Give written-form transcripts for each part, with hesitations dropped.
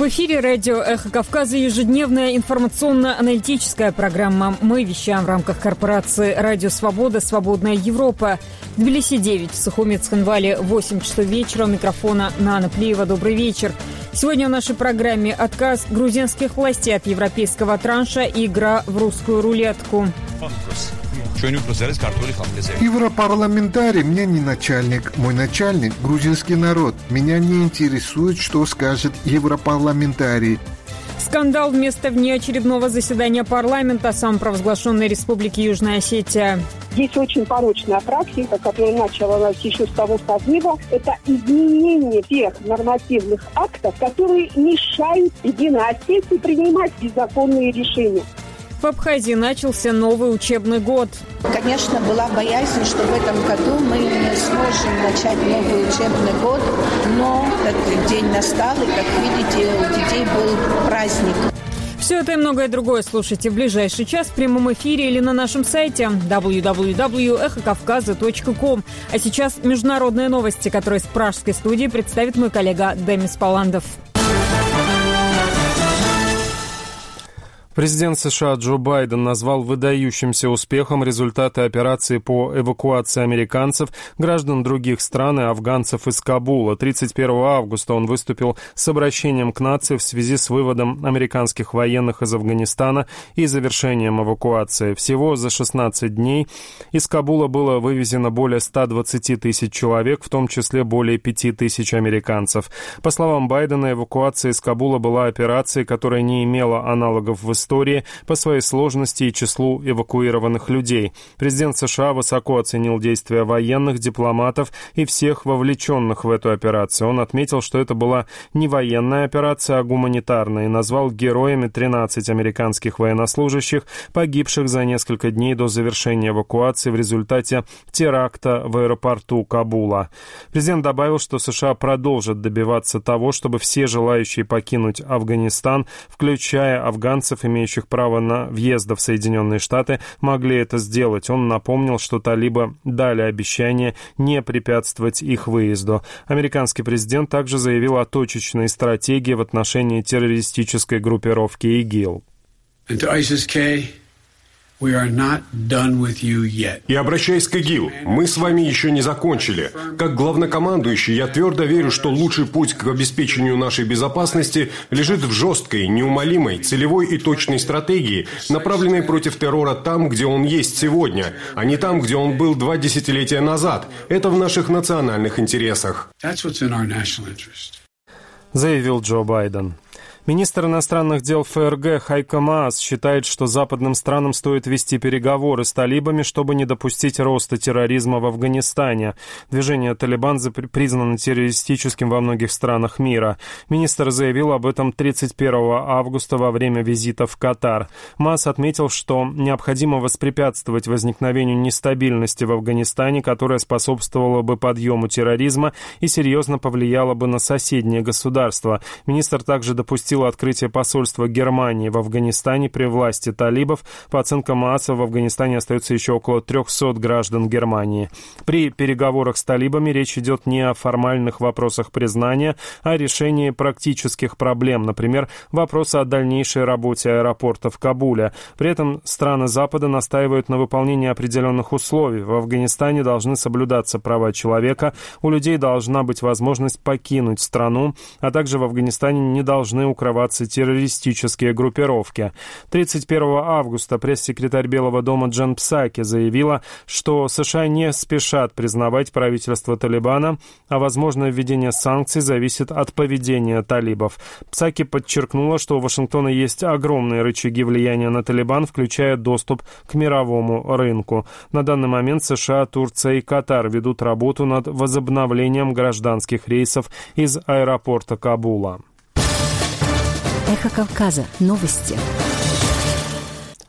В эфире радио «Эхо Кавказа» ежедневная информационно-аналитическая программа. Мы вещаем в рамках корпорации «Радио Свобода. Свободная Европа». В Тбилиси 9, в Сухуми Цхинвале 8 часов вечера. У микрофона Нана Плиева. Добрый вечер. Сегодня в нашей программе отказ грузинских властей от европейского транша и игра в русскую рулетку. Европарламентарий мне не начальник. Мой начальник – грузинский народ. Меня не интересует, что скажет европарламентарий. Скандал вместо внеочередного заседания парламента самопровозглашенной Республики Южная Осетия. Есть очень порочная практика, которая началась еще с того созыва. Это изменение тех нормативных актов, которые мешают Единой Осетии принимать незаконные решения. В Абхазии начался новый учебный год. Конечно, была боязнь, что в этом году мы не сможем начать новый учебный год, но этот день настал, и, как видите, у детей был праздник. Все это и многое другое слушайте в ближайший час в прямом эфире или на нашем сайте www.эхокавказа.ком. А сейчас международные новости, которые с пражской студии представит мой коллега Демис Паландов. Президент США Джо Байден назвал выдающимся успехом результаты операции по эвакуации американцев, граждан других стран и афганцев из Кабула. 31 августа он выступил с обращением к нации в связи с выводом американских военных из Афганистана и завершением эвакуации. Всего за 16 дней из Кабула было вывезено более 120 тысяч человек, в том числе более 5 тысяч американцев. По словам Байдена, эвакуация из Кабула была операцией, которая не имела аналогов в истории по своей сложности и числу эвакуированных людей. Президент США высоко оценил действия военных, дипломатов и всех вовлеченных в эту операцию. Он отметил, что это была не военная операция, а гуманитарная, и назвал героями 13 американских военнослужащих, погибших за несколько дней до завершения эвакуации в результате теракта в аэропорту Кабула. Президент добавил, что США продолжат добиваться того, чтобы все желающие покинуть Афганистан, включая афганцев, имеющих право на въезд в Соединенные Штаты, могли это сделать. Он напомнил, что талибы дали обещание не препятствовать их выезду. Американский президент также заявил о точечной стратегии в отношении террористической группировки ИГИЛ. И обращаясь к ИГИЛ, мы с вами еще не закончили. Как главнокомандующий, я твердо верю, что лучший путь к обеспечению нашей безопасности лежит в жесткой, неумолимой, целевой и точной стратегии, направленной против террора там, где он есть сегодня, а не там, где он был 2 десятилетия назад. Это в наших национальных интересах. Заявил Джо Байден. Министр иностранных дел ФРГ Хайко Маас считает, что западным странам стоит вести переговоры с талибами, чтобы не допустить роста терроризма в Афганистане. Движение «Талибан» признано террористическим во многих странах мира. Министр заявил об этом 31 августа во время визита в Катар. Маас отметил, что необходимо воспрепятствовать возникновению нестабильности в Афганистане, которая способствовала бы подъему терроризма и серьезно повлияла бы на соседние государства. Министр также допустил открытие посольства Германии в Афганистане при власти талибов. По оценкам Мааса, в Афганистане остается еще около 300 граждан Германии. При переговорах с талибами речь идет не о формальных вопросах признания, а о решении практических проблем, например, вопроса о дальнейшей работе аэропорта в Кабуле. При этом страны Запада настаивают на выполнении определенных условий. В Афганистане должны соблюдаться права человека, у людей должна быть возможность покинуть страну, а также в Афганистане не должны укрываться террористические группировки. 31 августа пресс-секретарь Белого дома Джен Псаки заявила, что США не спешат признавать правительство Талибана, а возможное введение санкций зависит от поведения талибов. Псаки подчеркнула, что у Вашингтона есть огромные рычаги влияния на Талибан, включая доступ к мировому рынку. На данный момент США, Турция и Катар ведут работу над возобновлением гражданских рейсов из аэропорта Кабула. Эхо Кавказа. Новости.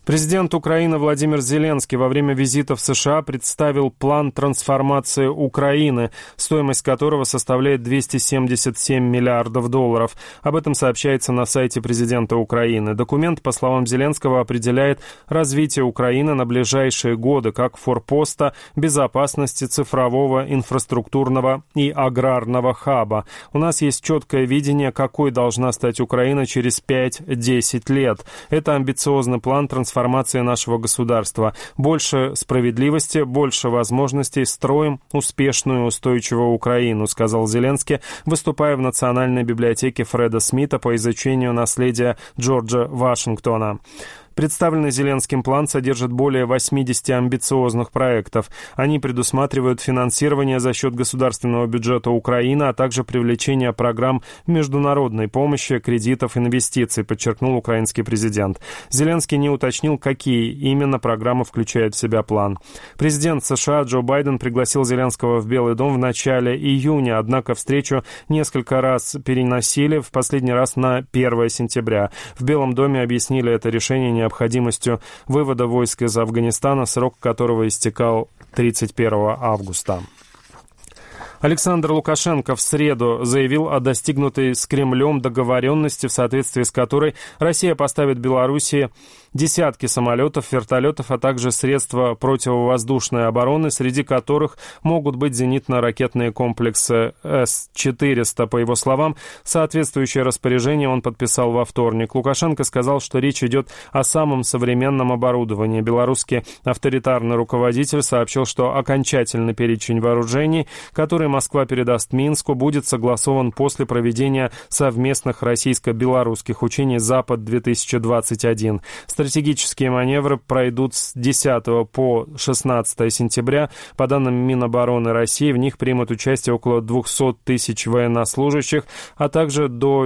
Президент Украины Владимир Зеленский во время визита в США представил план трансформации Украины, стоимость которого составляет $277 миллиардов. Об этом сообщается на сайте президента Украины. Документ, по словам Зеленского, определяет развитие Украины на ближайшие годы как форпоста, безопасности, цифрового, инфраструктурного и аграрного хаба. У нас есть четкое видение, какой должна стать Украина через 5-10 лет. Это амбициозный план трансформации нашего государства. Больше справедливости, больше возможностей, строим успешную и устойчивую Украину, сказал Зеленский, выступая в Национальной библиотеке Фреда Смита по изучению наследия Джорджа Вашингтона. Представленный Зеленским план содержит более 80 амбициозных проектов. Они предусматривают финансирование за счет государственного бюджета Украины, а также привлечение программ международной помощи, кредитов, инвестиций, подчеркнул украинский президент. Зеленский не уточнил, какие именно программы включает в себя план. Президент США Джо Байден пригласил Зеленского в Белый дом в начале июня, однако встречу несколько раз переносили, в последний раз на 1 сентября. В Белом доме объяснили это решение необходимостью вывода войск из Афганистана, срок которого истекал 31 августа. Александр Лукашенко в среду заявил о достигнутой с Кремлем договоренности, в соответствии с которой Россия поставит Белоруссии десятки самолетов, вертолетов, а также средства противовоздушной обороны, среди которых могут быть зенитно-ракетные комплексы С-400. По его словам, соответствующее распоряжение он подписал во вторник. Лукашенко сказал, что речь идет о самом современном оборудовании. Белорусский авторитарный руководитель сообщил, что окончательный перечень вооружений, который Москва передаст Минску, будет согласован после проведения совместных российско-белорусских учений «Запад-2021». Стратегические маневры пройдут с 10 по 16 сентября. По данным Минобороны России, в них примут участие около 200 тысяч военнослужащих, а также до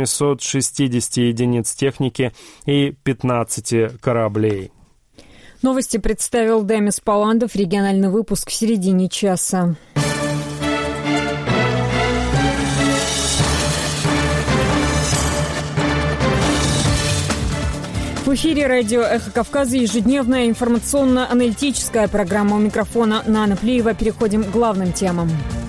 760 единиц техники и 15 кораблей. Новости представил Демис Паландов. Региональный выпуск в середине часа. В эфире радио «Эхо Кавказа» ежедневная информационно-аналитическая программа. У микрофона Нана Плиева. Переходим к главным темам.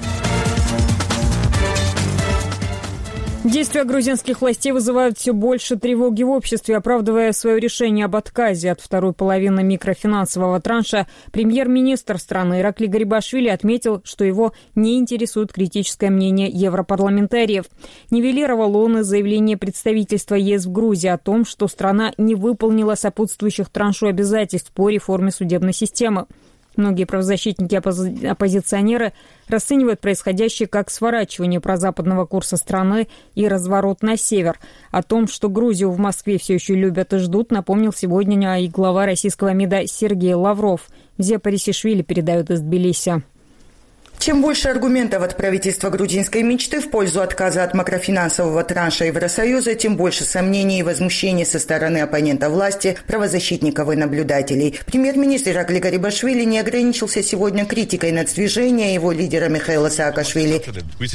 Действия грузинских властей вызывают все больше тревоги в обществе. Оправдывая свое решение об отказе от второй половины микрофинансового транша, премьер-министр страны Ираклий Гарибашвили отметил, что его не интересует критическое мнение европарламентариев. Нивелировал он и заявление представительства ЕС в Грузии о том, что страна не выполнила сопутствующих траншу обязательств по реформе судебной системы. Многие правозащитники и оппозиционеры расценивают происходящее как сворачивание прозападного курса страны и разворот на север. О том, что Грузию в Москве все еще любят и ждут, напомнил сегодня и глава российского МИДа Сергей Лавров. Зия Парисишвили передает из Тбилиси. Чем больше аргументов от правительства грузинской мечты в пользу отказа от макрофинансового транша Евросоюза, тем больше сомнений и возмущений со стороны оппонентов власти, правозащитников и наблюдателей. Премьер-министр Ираклий Гарибашвили не ограничился сегодня критикой нацдвижения его лидера Михаила Саакашвили.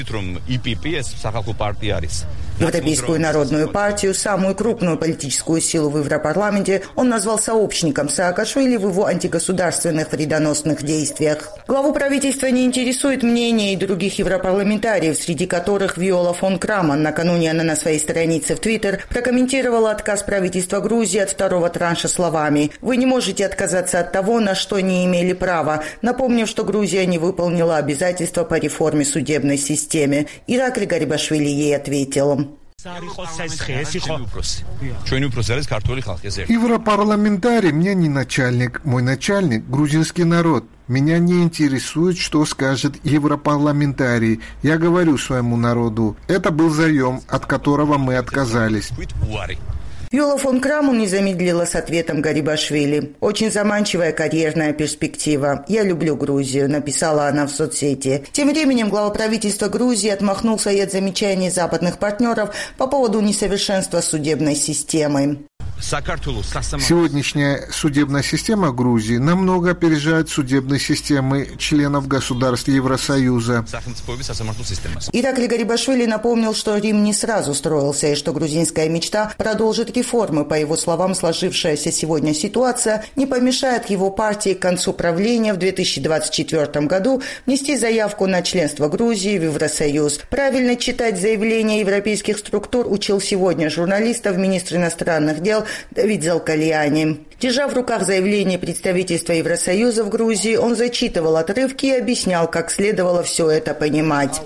Европейскую народную партию, самую крупную политическую силу в Европарламенте, он назвал сообщником Саакашвили в его антигосударственных вредоносных действиях. Главу правительства не интересует мнение и других европарламентариев, среди которых Виола фон Крамон. Накануне она на своей странице в Твиттер прокомментировала отказ правительства Грузии от второго транша словами: «Вы не можете отказаться от того, на что не имели права», напомнив, что Грузия не выполнила обязательства по реформе судебной системы. Ираклий Гарибашвили ей ответил: Европарламентарий мне не начальник, мой начальник – грузинский народ. Меня не интересует, что скажет европарламентарий. Я говорю своему народу, это был заем, от которого мы отказались. Виола фон Крамон не замедлила с ответом Гарибашвили. «Очень заманчивая карьерная перспектива. Я люблю Грузию», написала она в соцсети. Тем временем глава правительства Грузии отмахнулся и от замечаний западных партнеров по поводу несовершенства судебной системы. Сегодняшняя судебная система Грузии намного опережает судебные системы членов государств Евросоюза. Ираклий Гарибашвили напомнил, что Рим не сразу строился, и что грузинская мечта продолжит реформы. По его словам, сложившаяся сегодня ситуация не помешает его партии к концу правления в 2024 году внести заявку на членство Грузии в Евросоюз. Правильно читать заявления европейских структур учил сегодня журналистов министр иностранных дел Давид Залкальяни. Держа в руках заявление представительства Евросоюза в Грузии, он зачитывал отрывки и объяснял, как следовало все это понимать.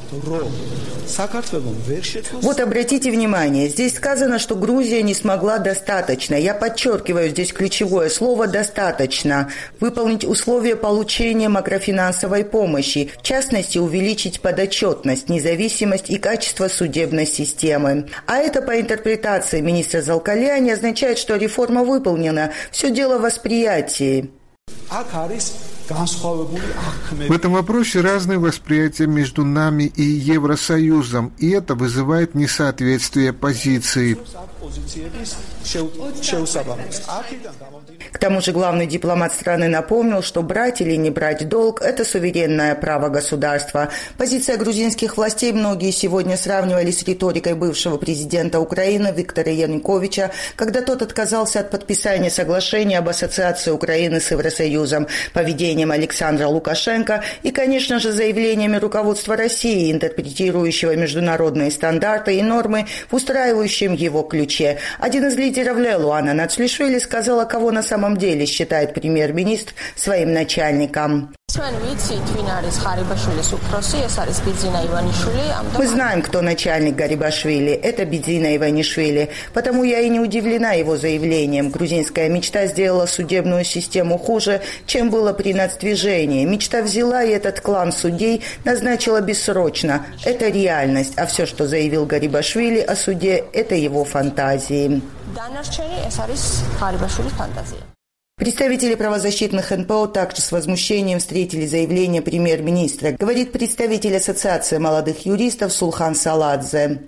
Вот обратите внимание, здесь сказано, что Грузия не смогла достаточно. Я подчеркиваю здесь ключевое слово «достаточно». Выполнить условия получения макрофинансовой помощи, в частности, увеличить подотчетность, независимость и качество судебной системы. А это, по интерпретации министра Залкальяни, означает, что реформа выполнена. Все дело в восприятии. В этом вопросе разные восприятия между нами и Евросоюзом, и это вызывает несоответствие позиций. К тому же главный дипломат страны напомнил, что брать или не брать долг – это суверенное право государства. Позиция грузинских властей многие сегодня сравнивали с риторикой бывшего президента Украины Виктора Януковича, когда тот отказался от подписания соглашения об ассоциации Украины с Евросоюзом, поведением Александра Лукашенко и, конечно же, заявлениями руководства России, интерпретирующего международные стандарты и нормы в устраивающем его ключе. Один из лидеров Лелуана Нацлишвили сказала, кого на самом деле считает премьер-министр своим начальником. Мы знаем, кто начальник Гарибашвили. Это Бидзина Иванишвили. Потому я и не удивлена его заявлением. Грузинская мечта сделала судебную систему хуже, чем было при нацдвижении. Мечта взяла, и этот клан судей назначила бессрочно. Это реальность. А все, что заявил Гарибашвили о суде, это его фантазии. Представители правозащитных НПО также с возмущением встретили заявление премьер-министра, говорит представитель Ассоциации молодых юристов Сулхан Саладзе.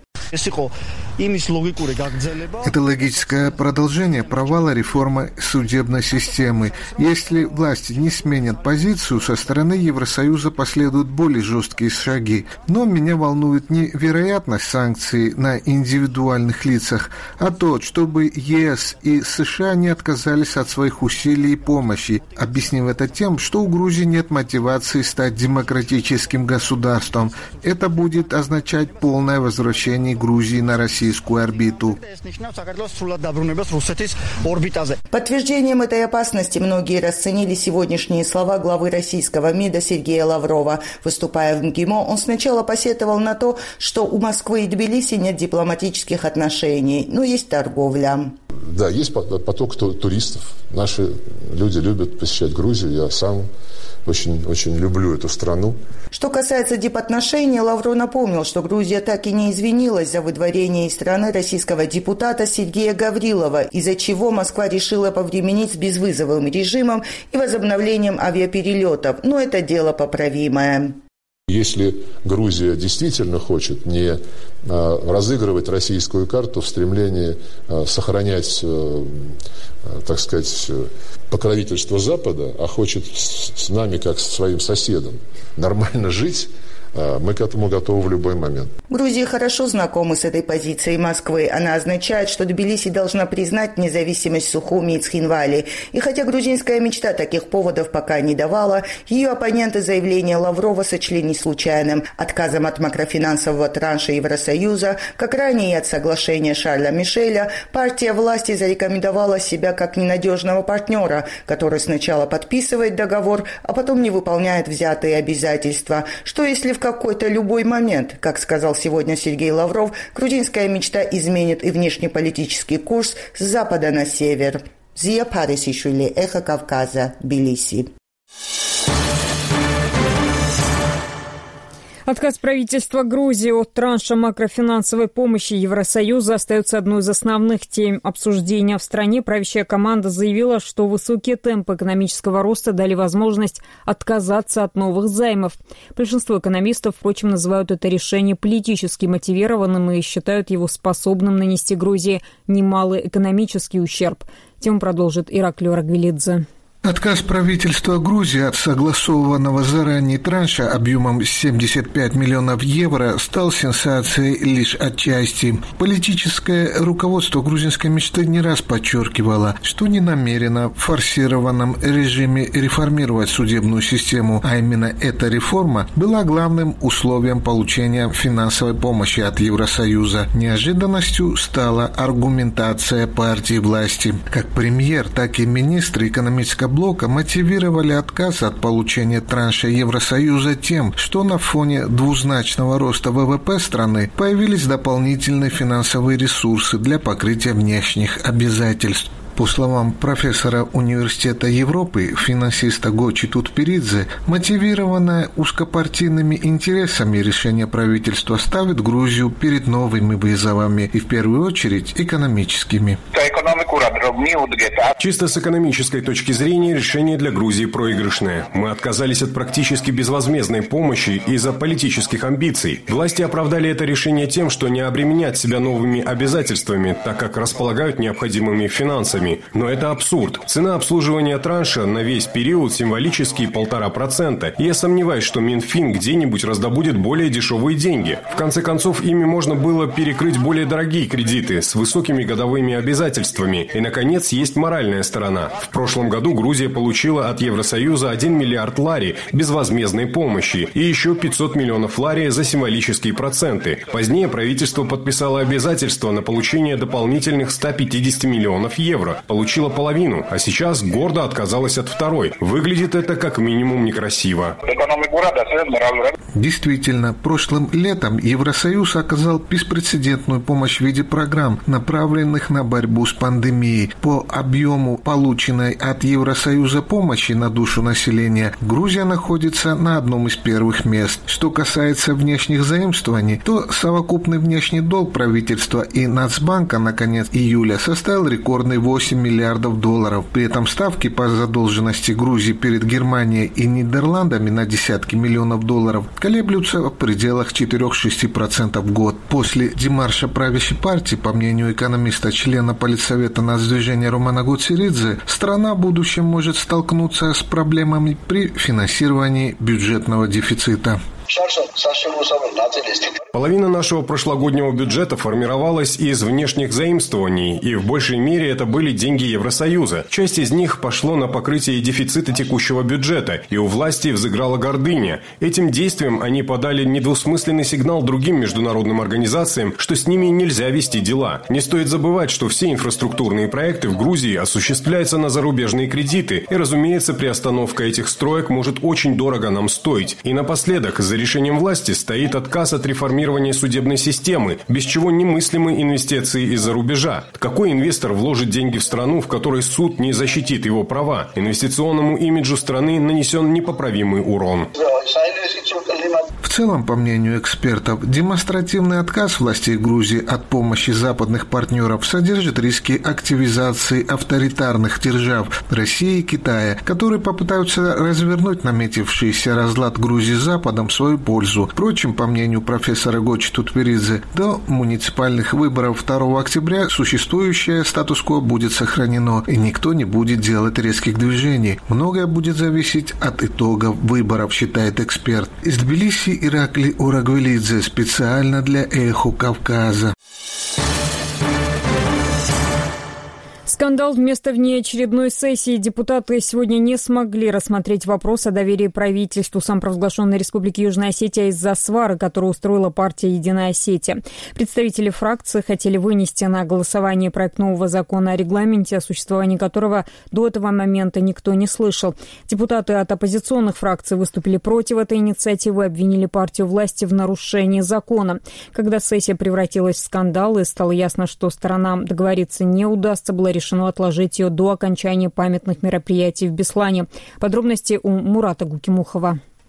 Это логическое продолжение провала реформы судебной системы. Если власти не сменят позицию, со стороны Евросоюза последуют более жесткие шаги. Но меня волнует не вероятность санкций на индивидуальных лицах, а то, чтобы ЕС и США не отказались от своих усилий и помощи, объяснив это тем, что у Грузии нет мотивации стать демократическим государством. Это будет означать полное возвращение Грузии на российскую орбиту. Подтверждением этой опасности многие расценили сегодняшние слова главы российского МИДа Сергея Лаврова. Выступая в МГИМО, он сначала посетовал на то, что у Москвы и Тбилиси нет дипломатических отношений, но есть торговля. Да, есть поток туристов. Наши люди любят посещать Грузию. Я сам очень люблю эту страну. Что касается дипотношений, Лавров напомнил, что Грузия так и не извинилась за выдворение из страны российского депутата Сергея Гаврилова, из-за чего Москва решила повременить с безвизовым режимом и возобновлением авиаперелетов. Но это дело поправимое. Если Грузия действительно хочет не разыгрывать российскую карту в стремлении сохранять, так сказать, покровительство Запада, а хочет с нами, как с своим соседом, нормально жить, мы к этому готовы в любой момент. Грузия хорошо знакома с этой позицией Москвы. Она означает, что Тбилиси должна признать независимость Сухуми и Цхинвали. И хотя грузинская мечта таких поводов пока не давала, ее оппоненты заявление Лаврова сочли не случайным. Отказом от макрофинансового транша Евросоюза, как ранее и от соглашения Шарля Мишеля, партия власти зарекомендовала себя как ненадежного партнера, который сначала подписывает договор, а потом не выполняет взятые обязательства. Что если в какой-то любой момент, как сказал сегодня Сергей Лавров, грузинская мечта изменит и внешнеполитический курс с запада на север. Зия Парисишвили, Эхо Кавказа, Тбилиси. Отказ правительства Грузии от транша макрофинансовой помощи Евросоюза остается одной из основных тем обсуждения в стране. Правящая команда заявила, что высокие темпы экономического роста дали возможность отказаться от новых займов. Большинство экономистов, впрочем, называют это решение политически мотивированным и считают его способным нанести Грузии немалый экономический ущерб. Тему продолжит Ираклий Орагвелидзе. Отказ правительства Грузии от согласованного заранее транша объемом 75 миллионов евро стал сенсацией лишь отчасти. Политическое руководство грузинской мечты не раз подчеркивало, что не намерено в форсированном режиме реформировать судебную систему, а именно эта реформа была главным условием получения финансовой помощи от Евросоюза. Неожиданностью стала аргументация партии власти. Как премьер, так и министры экономического блока мотивировали отказ от получения транша Евросоюза тем, что на фоне двузначного роста ВВП страны появились дополнительные финансовые ресурсы для покрытия внешних обязательств. По словам профессора Университета Европы, финансиста Гочи Тутперидзе, мотивированное узкопартийными интересами решение правительства ставит Грузию перед новыми вызовами и, в первую очередь, экономическими. Чисто с экономической точки зрения решение для Грузии проигрышное. Мы отказались от практически безвозмездной помощи из-за политических амбиций. Власти оправдали это решение тем, что не обременят себя новыми обязательствами, так как располагают необходимыми финансами. Но это абсурд. Цена обслуживания транша на весь период символически 1,5%. И я сомневаюсь, что Минфин где-нибудь раздобудет более дешевые деньги. В конце концов, ими можно было перекрыть более дорогие кредиты с высокими годовыми обязательствами. И, наконец, есть моральная сторона. В прошлом году Грузия получила от Евросоюза 1 миллиард лари безвозмездной помощи и еще 500 миллионов лари за символические проценты. Позднее правительство подписало обязательство на получение дополнительных 150 миллионов евро. Получила половину, а сейчас гордо отказалась от второй. Выглядит это как минимум некрасиво. Действительно, прошлым летом Евросоюз оказал беспрецедентную помощь в виде программ, направленных на борьбу с пандемией. По объему полученной от Евросоюза помощи на душу населения Грузия находится на одном из первых мест. Что касается внешних заимствований, то совокупный внешний долг правительства и Нацбанка на конец июля составил рекордный 8 миллиардов долларов. При этом ставки по задолженности Грузии перед Германией и Нидерландами на десятки миллионов долларов колеблются в пределах 4-6% в год. После демарша правящей партии, по мнению экономиста, члена Политсовета Нацдвижения Романа Гуцеридзе, страна в будущем может столкнуться с проблемами при финансировании бюджетного дефицита. Половина нашего прошлогоднего бюджета формировалась из внешних заимствований, и в большей мере это были деньги Евросоюза. Часть из них пошло на покрытие дефицита текущего бюджета, и у власти взыграла гордыня. Этим действием они подали недвусмысленный сигнал другим международным организациям, что с ними нельзя вести дела. Не стоит забывать, что все инфраструктурные проекты в Грузии осуществляются на зарубежные кредиты, и, разумеется, приостановка этих строек может очень дорого нам стоить. И напоследок, за решением власти стоит отказ от реформирования судебной системы, без чего немыслимы инвестиции из-за рубежа. Какой инвестор вложит деньги в страну, в которой суд не защитит его права? Инвестиционному имиджу страны нанесен непоправимый урон. В целом, по мнению экспертов, демонстративный отказ властей Грузии от помощи западных партнеров содержит риски активизации авторитарных держав России и Китая, которые попытаются развернуть наметившийся разлад Грузии с Западом в свою пользу. Впрочем, по мнению профессора Гочи Тутперидзе, до муниципальных выборов 2 октября существующее статус-кво будет сохранено, и никто не будет делать резких движений. Многое будет зависеть от итогов выборов, считает эксперт. Из Тбилиси Ираклий Орагвелидзе специально для «Эхо Кавказа». Скандал вместо внеочередной сессии. Депутаты сегодня не смогли рассмотреть вопрос о доверии правительству самопровозглашенной Республики Южная Осетия из-за свары, которую устроила партия «Единая Осетия». Представители фракции хотели вынести на голосование проект нового закона о регламенте, о существовании которого до этого момента никто не слышал. Депутаты от оппозиционных фракций выступили против этой инициативы и обвинили партию власти в нарушении закона. Когда сессия превратилась в скандал и стало ясно, что сторонам договориться не удастся, было решено отложить ее до окончания памятных мероприятий в Беслане. Подробности у Мурата Гукимухова.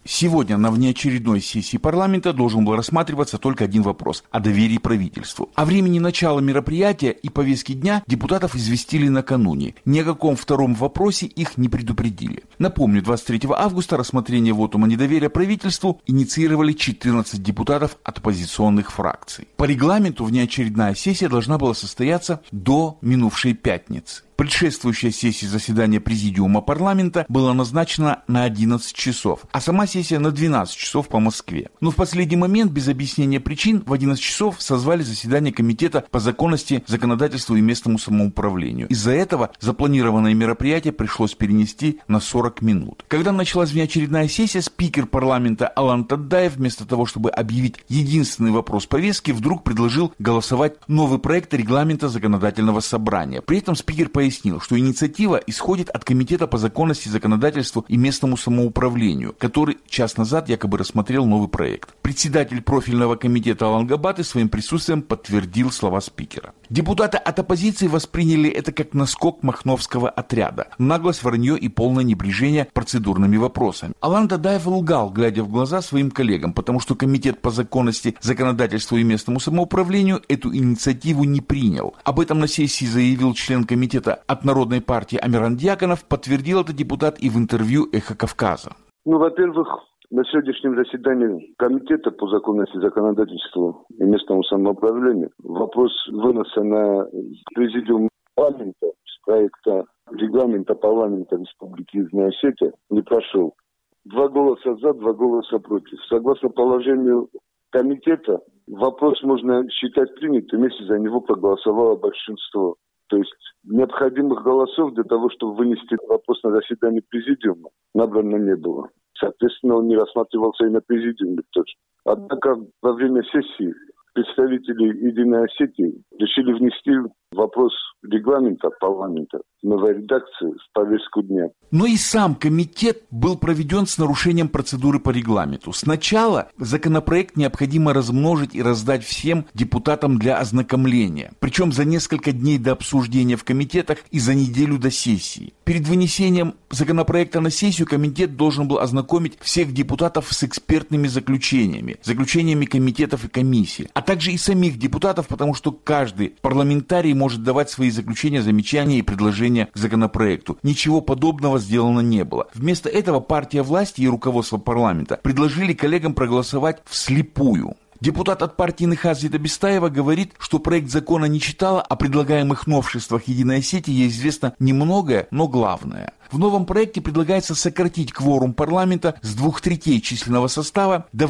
Сегодня на внеочередной сессии парламента должен был рассматриваться только один вопрос – о доверии правительству. О времени начала мероприятия и повестки дня депутатов известили накануне. Ни о каком втором вопросе их не предупредили. Напомню, 23 августа рассмотрение вотума недоверия правительству инициировали 14 депутатов от оппозиционных фракций. По регламенту внеочередная сессия должна была состояться до минувшей пятницы. Предшествующая сессия заседания Президиума парламента была назначена на 11 часов, а сама сессия на 12 часов по Москве. Но в последний момент, без объяснения причин, в 11 часов созвали заседание Комитета по законности, законодательству и местному самоуправлению. Из-за этого запланированное мероприятие пришлось перенести на 40 минут. Когда началась внеочередная сессия, спикер парламента Алан Таддаев, вместо того, чтобы объявить единственный вопрос повестки, вдруг предложил голосовать новый проект регламента законодательного собрания. При этом спикер пояснил, что инициатива исходит от Комитета по законности, законодательству и местному самоуправлению, который час назад якобы рассмотрел новый проект. Председатель профильного комитета Алан Габаты своим присутствием подтвердил слова спикера. Депутаты от оппозиции восприняли это как наскок махновского отряда, наглость, вранье и полное небрежение процедурными вопросами. Алан Таддаев лгал, глядя в глаза своим коллегам, потому что Комитет по законности, законодательству и местному самоуправлению эту инициативу не принял. Об этом на сессии заявил член комитета от Народной партии Амиран Дьяконов, подтвердил это депутат и в интервью «Эхо Кавказа». Во-первых, на сегодняшнем заседании Комитета по законности, законодательству и местному самоуправлению вопрос выноса на Президиум парламента с проекта регламента парламента Республики Южная Осетия не прошел. 2 голоса за, 2 голоса против. Согласно положению комитета, вопрос можно считать принятым, если за него проголосовало большинство. То есть необходимых голосов для того, чтобы вынести вопрос на заседание Президиума, набрано не было. Соответственно, он не рассматривался и на Президиуме тоже. Однако во время сессии представители Единой Осетии решили внести вопрос регламента парламента в новой редакции в повестку дня. Но и сам комитет был проведен с нарушением процедуры по регламенту. Сначала законопроект необходимо размножить и раздать всем депутатам для ознакомления, причем за несколько дней до обсуждения в комитетах и за неделю до сессии. Перед вынесением законопроекта на сессию комитет должен был ознакомить всех депутатов с экспертными заключениями комитетов и комиссий, а также и самих депутатов, потому что каждый парламентарий может давать свои заключения, замечания и предложения к законопроекту. Ничего подобного сделано не было. Вместо этого партия власти и руководство парламента предложили коллегам проголосовать вслепую. Депутат от партии Нехаз Бестаева говорит, что проект закона не читала, о предлагаемых новшествах Единой Осетии ей известно немногое, но главное. В новом проекте предлагается сократить кворум парламента с 2/3 численного состава до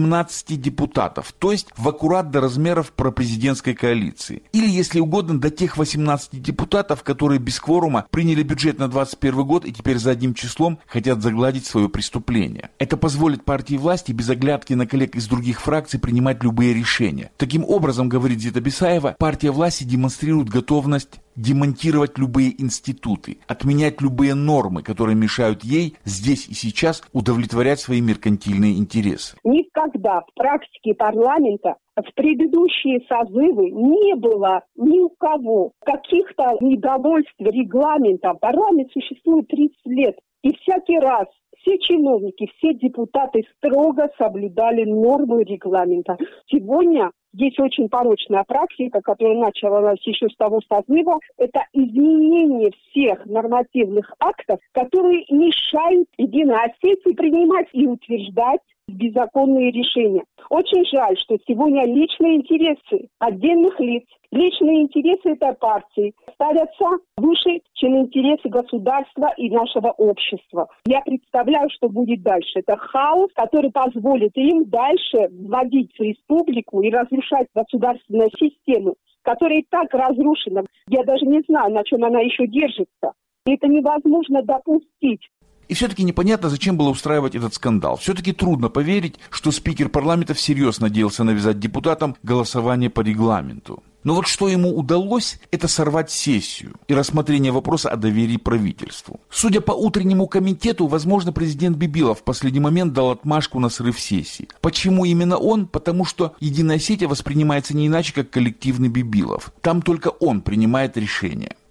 18 депутатов, то есть в аккурат до размеров пропрезидентской коалиции. Или, если угодно, до тех 18 депутатов, которые без кворума приняли бюджет на 2021 год и теперь задним числом хотят загладить свое преступление. Это позволит партии власти без оглядки на коллег из других фракций принимать любые решения. Таким образом, говорит Зита Бесаева, партия власти демонстрирует готовность демонтировать любые институты, отменять любые нормы, которые мешают ей здесь и сейчас удовлетворять свои меркантильные интересы. Никогда в практике парламента в предыдущие созывы не было ни у кого каких-то недовольств регламентом. Парламент существует 30 лет. И всякий раз все чиновники, все депутаты строго соблюдали нормы регламента. Сегодня есть очень порочная практика, которая началась еще с того созыва. Это изменение всех нормативных актов, которые мешают Единой Осетии принимать и утверждать беззаконные решения. Очень жаль, что сегодня личные интересы отдельных лиц, личные интересы этой партии ставятся выше, чем интересы государства и нашего общества. Я представляю, что будет дальше. Это хаос, который позволит им дальше вводить в республику и разрушать государственную систему, которая и так разрушена. Я даже не знаю, на чем она еще держится. И это невозможно допустить. И все-таки непонятно, зачем было устраивать этот скандал. Все-таки трудно поверить, что спикер парламента всерьез надеялся навязать депутатам голосование по регламенту. Но вот что ему удалось, это сорвать сессию и рассмотрение вопроса о доверии правительству. Судя по утреннему комитету, возможно, президент Бибилов в последний момент дал отмашку на срыв сессии. Почему именно он? Потому что Единая Осетия воспринимается не иначе, как коллективный Бибилов. Там только он принимает решения.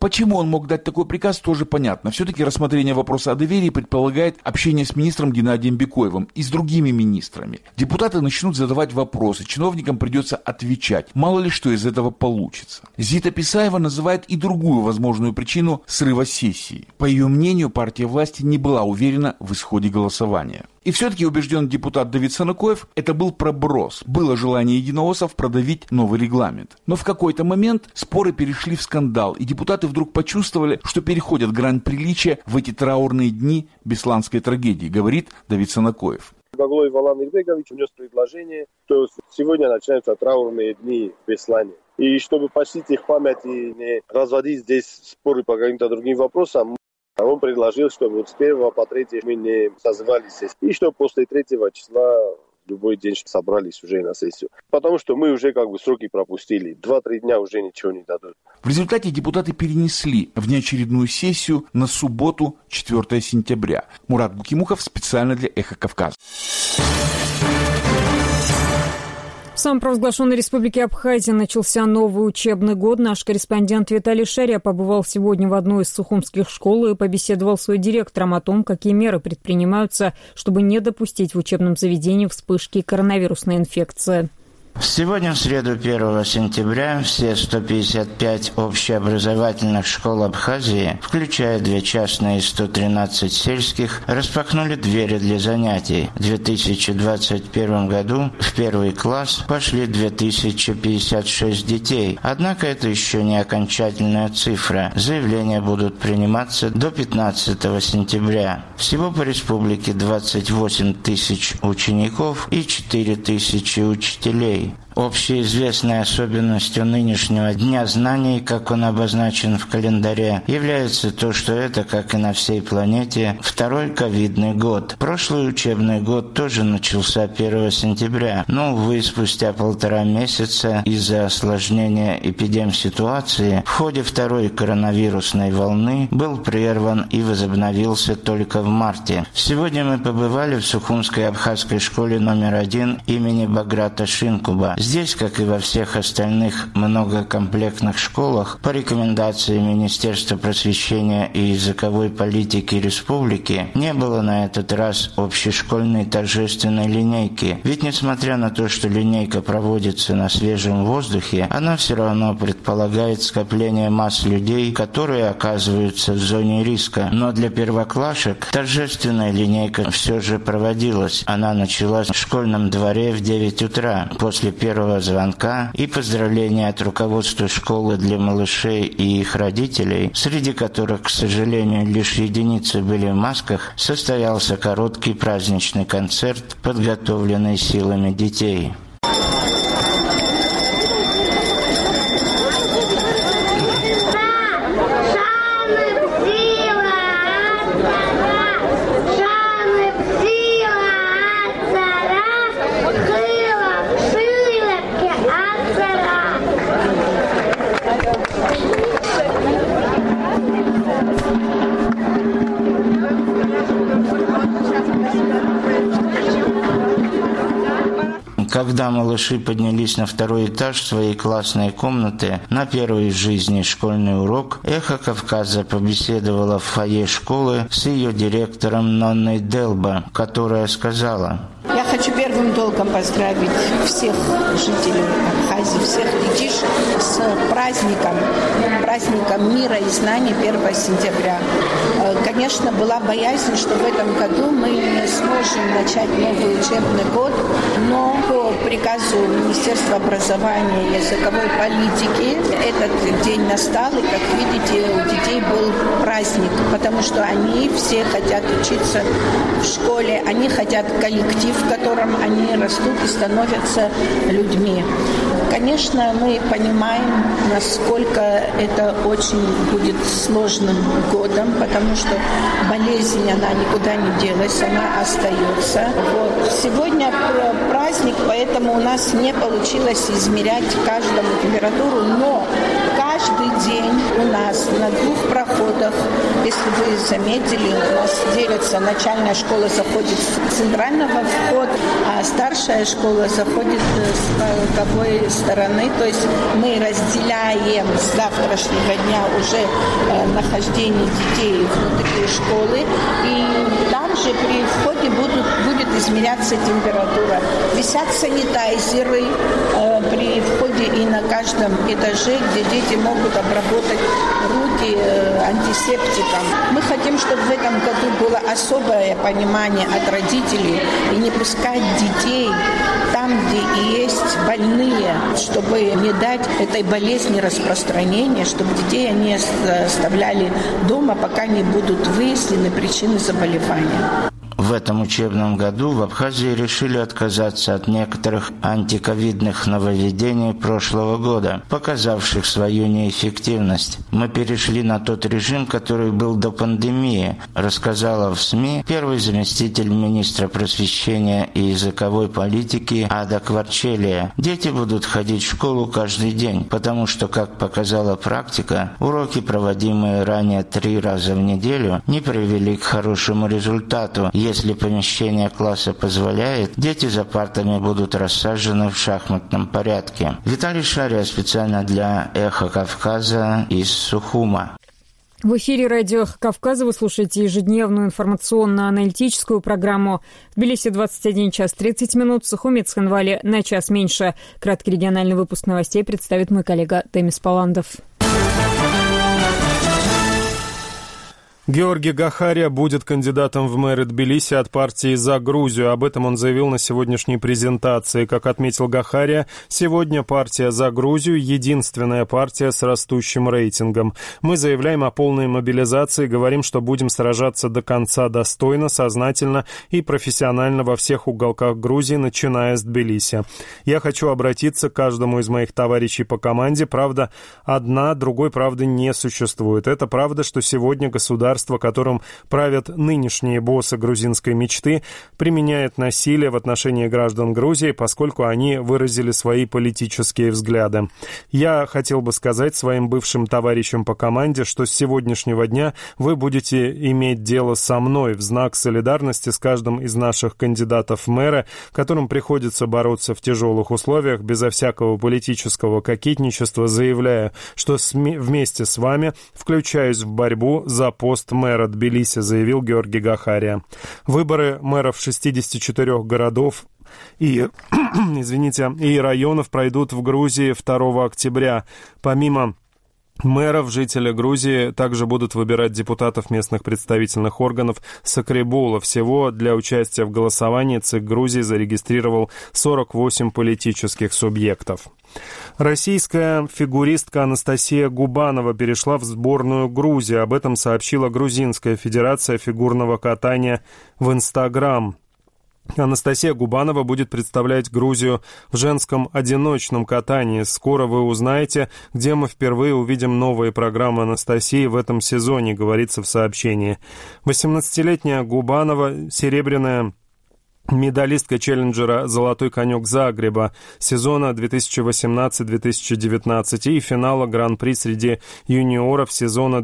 Почему он мог дать такой приказ, тоже понятно. Все-таки рассмотрение вопроса о доверии предполагает общение с министром Геннадием Бекоевым и с другими министрами. Депутаты начнут задавать вопросы, чиновникам придется отвечать. Мало ли что из этого получится. Зита Писаева называет и другую возможную причину срыва сессии. По ее мнению, партия власти не была уверена в исходе голосования. И все-таки убежден депутат Давид Санакоев, это был проброс. Было желание единоосов продавить новый регламент. Но в какой-то момент споры перешли в скандал, и депутаты вдруг почувствовали, что переходят грань приличия в эти траурные дни бесланской трагедии, говорит Давид Санакоев. Баглой Валан Ирбегович внес предложение, что сегодня начинаются траурные дни в Беслане. И чтобы почтить их память и не разводить здесь споры по каким-то другим вопросам, он предложил, чтобы с 1 по 3 мы не созывались здесь. И что после 3 числа любой день собрались уже на сессию. Потому что мы уже сроки пропустили. 2-3 дня уже ничего не дадут. В результате депутаты перенесли внеочередную сессию на субботу, 4 сентября. Мурат Гукимухов специально для «Эхо Кавказа». В самопровозглашенной республике Абхазия начался новый учебный год. Наш корреспондент Виталий Шария побывал сегодня в одной из сухумских школ и побеседовал с ее директором о том, какие меры предпринимаются, чтобы не допустить в учебном заведении вспышки коронавирусной инфекции. Сегодня, в среду 1 сентября, все 155 общеобразовательных школ Абхазии, включая 2 частные и 113 сельских, распахнули двери для занятий. В 2021 году в 1 класс пошли 2056 детей. Однако это еще не окончательная цифра. Заявления будут приниматься до 15 сентября. Всего по республике 28 тысяч учеников и 4 тысячи учителей. Общеизвестной особенностью нынешнего Дня знаний, как он обозначен в календаре, является то, что это, как и на всей планете, второй ковидный год. Прошлый учебный год тоже начался 1 сентября, но, увы, спустя 1,5 месяца из-за осложнения эпидемситуации в ходе второй коронавирусной волны был прерван и возобновился только в марте. Сегодня мы побывали в Сухумской абхазской школе номер 1 имени Баграта Шинкуба. Здесь, как и во всех остальных многокомплектных школах, по рекомендации Министерства просвещения и языковой политики республики, не было на этот раз общешкольной торжественной линейки. Ведь несмотря на то, что линейка проводится на свежем воздухе, она все равно предполагает скопление масс людей, которые оказываются в зоне риска. Но для первоклашек торжественная линейка все же проводилась. Она началась в школьном дворе в 9 утра, после первого звонка, и поздравления от руководства школы для малышей и их родителей, среди которых, к сожалению, лишь единицы были в масках, состоялся короткий праздничный концерт, подготовленный силами детей. Когда малыши поднялись на 2-й этаж своей классной комнаты на первый в жизни школьный урок, «Эхо Кавказа» побеседовала в фойе школы с ее директором Нонной Делба, которая сказала: «Я хочу первым долгом поздравить всех жителей Абхазии, всех детишек с праздником мира и знаний 1 сентября. Конечно, была боязнь, что в этом году мы не сможем начать новый учебный год, но по приказу Министерства образования и языковой политики этот день настал, и, как видите, у детей был праздник, потому что они все хотят учиться в школе, они хотят коллектив, в котором они растут и становятся людьми. Конечно, мы понимаем, насколько это очень будет сложным годом, потому что болезнь, она никуда не делась, она остается. Сегодня праздник, поэтому у нас не получилось измерять каждому температуру, но каждый день у нас на 2 проходах, если вы заметили, у нас делятся, начальная школа заходит с центрального входа, а старшая школа заходит с боковой стороны. То есть мы разделяем с завтрашнего дня уже нахождение детей внутри школы. И там же при входе будет измеряться температура. Висят санитайзеры при входе и на каждом этаже, где дети могут обработать руки антисептиком. Мы хотим, чтобы в этом году было особое понимание от родителей и не пускать детей там, где есть больные, чтобы не дать этой болезни распространения, чтобы детей они оставляли дома, пока не будут выяснены причины заболевания. В этом учебном году в Абхазии решили отказаться от некоторых антиковидных нововведений прошлого года, показавших свою неэффективность. Мы перешли на тот режим, который был до пандемии, рассказала в СМИ первый заместитель министра просвещения и языковой политики Ада Кварчелия. Дети будут ходить в школу каждый день, потому что, как показала практика, уроки, проводимые ранее 3 раза в неделю, не привели к хорошему результату. Если помещение класса позволяет, дети за партами будут рассажены в шахматном порядке. Виталий Шария специально для «Эхо Кавказа» из Сухума. В эфире радио «Эхо Кавказа» вы слушаете ежедневную информационно-аналитическую программу. В Тбилиси 21 час 30 минут, в Сухуме и Цхинвале на час меньше. Краткий региональный выпуск новостей представит мой коллега Демис Паландов. Георгий Гахария будет кандидатом в мэры Тбилиси от партии «За Грузию». Об этом он заявил на сегодняшней презентации. Как отметил Гахария, сегодня партия «За Грузию» — единственная партия с растущим рейтингом. Мы заявляем о полной мобилизации, говорим, что будем сражаться до конца достойно, сознательно и профессионально во всех уголках Грузии, начиная с Тбилиси. Я хочу обратиться к каждому из моих товарищей по команде. Правда одна, другой правды не существует. Это правда, что сегодня государство, которым правят нынешние боссы грузинской мечты, применяет насилие в отношении граждан Грузии, поскольку они выразили свои политические взгляды. Я хотел бы сказать своим бывшим товарищам по команде, что с сегодняшнего дня вы будете иметь дело со мной в знак солидарности с каждым из наших кандидатов в мэры, которым приходится бороться в тяжелых условиях, безо всякого политического кокетничества, заявляю, что вместе с вами включаюсь в борьбу за пост мэра Тбилиси, заявил Георгий Гахария. Выборы мэров 64 городов и районов пройдут в Грузии 2 октября. Помимо мэров, жители Грузии также будут выбирать депутатов местных представительных органов Сакребула. Всего для участия в голосовании ЦИК Грузии зарегистрировал 48 политических субъектов. Российская фигуристка Анастасия Губанова перешла в сборную Грузии. Об этом сообщила Грузинская федерация фигурного катания в Инстаграм. Анастасия Губанова будет представлять Грузию в женском одиночном катании. Скоро вы узнаете, где мы впервые увидим новые программы Анастасии в этом сезоне, говорится в сообщении. 18-летняя Губанова — серебряная медалистка челленджера «Золотой конек Загреба» сезона 2018-2019 и финала Гран-при среди юниоров сезона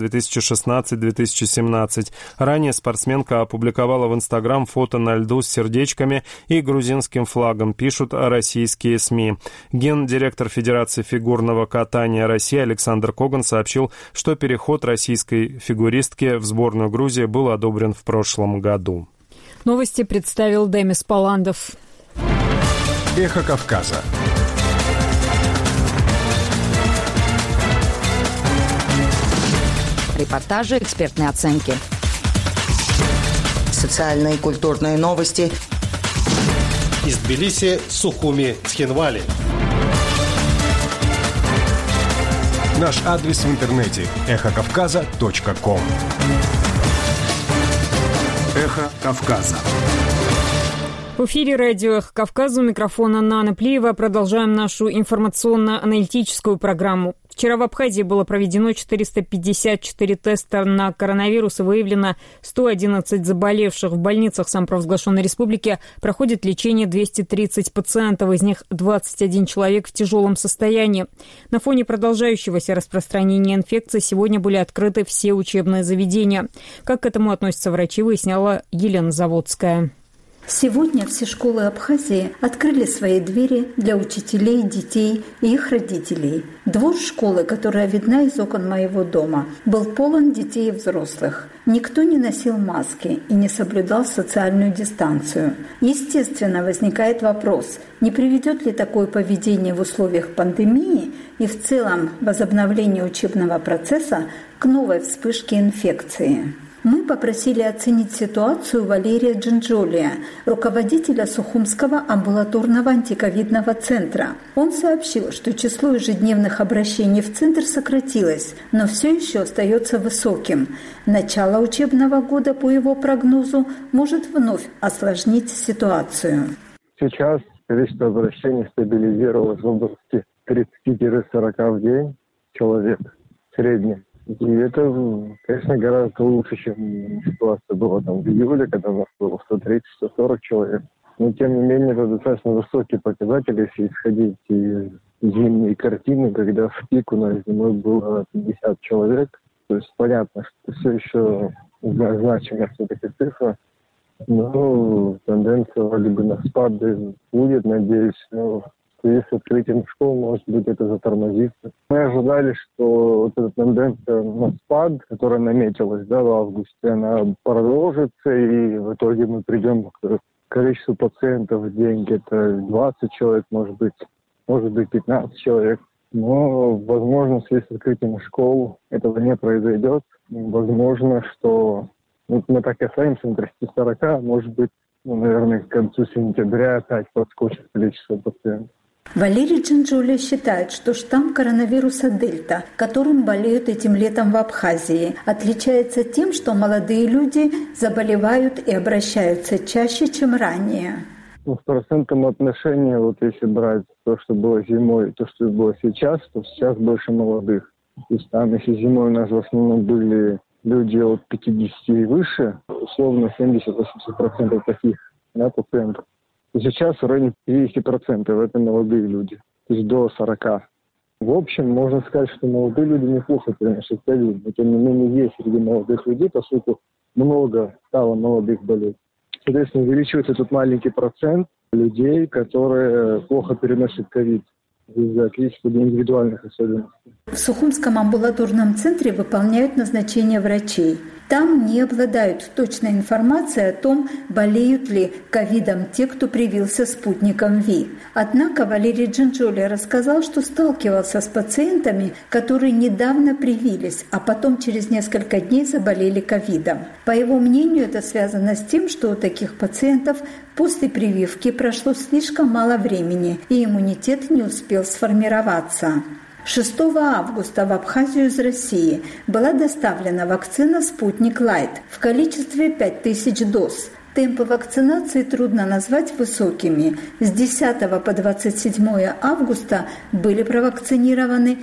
2016-2017. Ранее спортсменка опубликовала в Инстаграм фото на льду с сердечками и грузинским флагом, пишут российские СМИ. Гендиректор Федерации фигурного катания России Александр Коган сообщил, что переход российской фигуристки в сборную Грузии был одобрен в прошлом году. Новости представил Демис Паландов. Эхо Кавказа. Репортажи, экспертные оценки. Социальные и культурные новости. Из Тбилиси, Сухуми, Цхинвали. Наш адрес в интернете – эхокавказа.ком. Эхо Кавказа. В эфире радио «Эхо Кавказа», у микрофона Нана Плиева. Продолжаем нашу информационно-аналитическую программу. В Вчера в Абхазии было проведено 454 теста на коронавирус и выявлено 111 заболевших. В больницах самопровозглашенной республики проходит лечение 230 пациентов, из них 21 человек в тяжелом состоянии. На фоне продолжающегося распространения инфекции сегодня были открыты все учебные заведения. Как к этому относятся врачи, выясняла Елена Заводская. Сегодня все школы Абхазии открыли свои двери для учителей, детей и их родителей. Двор школы, которая видна из окон моего дома, был полон детей и взрослых. Никто не носил маски и не соблюдал социальную дистанцию. Естественно, возникает вопрос, не приведет ли такое поведение в условиях пандемии и в целом возобновления учебного процесса к новой вспышке инфекции. Мы попросили оценить ситуацию Валерия Джинджолия, руководителя Сухумского амбулаторного антиковидного центра. Он сообщил, что число ежедневных обращений в центр сократилось, но все еще остается высоким. Начало учебного года, по его прогнозу, может вновь осложнить ситуацию. Сейчас количество обращений стабилизировалось в области 30-40 в день человек в среднем. И это, конечно, гораздо лучше, чем ситуация была там в июле, когда у нас было 130-140 человек. Но, тем не менее, это достаточно высокие показатели, если исходить из зимней картины, когда в пик у нас зимой было 50 человек. То есть понятно, что все еще значимая все-таки цифра. Но тенденция вроде бы на спад будет, надеюсь, но в связи с открытием школ, может быть, это затормозится. Мы ожидали, что вот эта тенденция на спад, которая наметилась в августе, она продолжится, и в итоге мы придем к количеству пациентов в день, где-то 20 человек, может быть 15 человек. Но, возможно, в связи с открытием школ этого не произойдет. Возможно, что мы так и останемся на 30-40, может быть, наверное, к концу сентября опять подскочит количество пациентов. Валерий Джинджолия считает, что штамм коронавируса Дельта, которым болеют этим летом в Абхазии, отличается тем, что молодые люди заболевают и обращаются чаще, чем ранее. В процентном отношении, вот если брать то, что было зимой, и то, что было сейчас, то сейчас больше молодых. То есть там, если зимой у нас в основном были люди от 50 и выше, условно 70-80% таких пациентов. Сейчас в районе 50% это молодые люди, то есть до 40. В общем, можно сказать, что молодые люди неплохо переносят ковид, но тем не менее есть среди молодых людей, по сути, много стало молодых болеть. Соответственно, увеличивается тут маленький процент людей, которые плохо переносят ковид из-за количества индивидуальных особенностей. В Сухумском амбулаторном центре выполняют назначения врачей. Там не обладают точной информацией о том, болеют ли ковидом те, кто привился спутником ВИ. Однако Валерий Джинджолия рассказал, что сталкивался с пациентами, которые недавно привились, а потом через несколько дней заболели ковидом. По его мнению, это связано с тем, что у таких пациентов после прививки прошло слишком мало времени, и иммунитет не успел сформироваться. 6 августа в Абхазию из России была доставлена вакцина «Спутник Лайт» в количестве 5000 доз. Темпы вакцинации трудно назвать высокими. С 10 по 27 августа были провакцинированы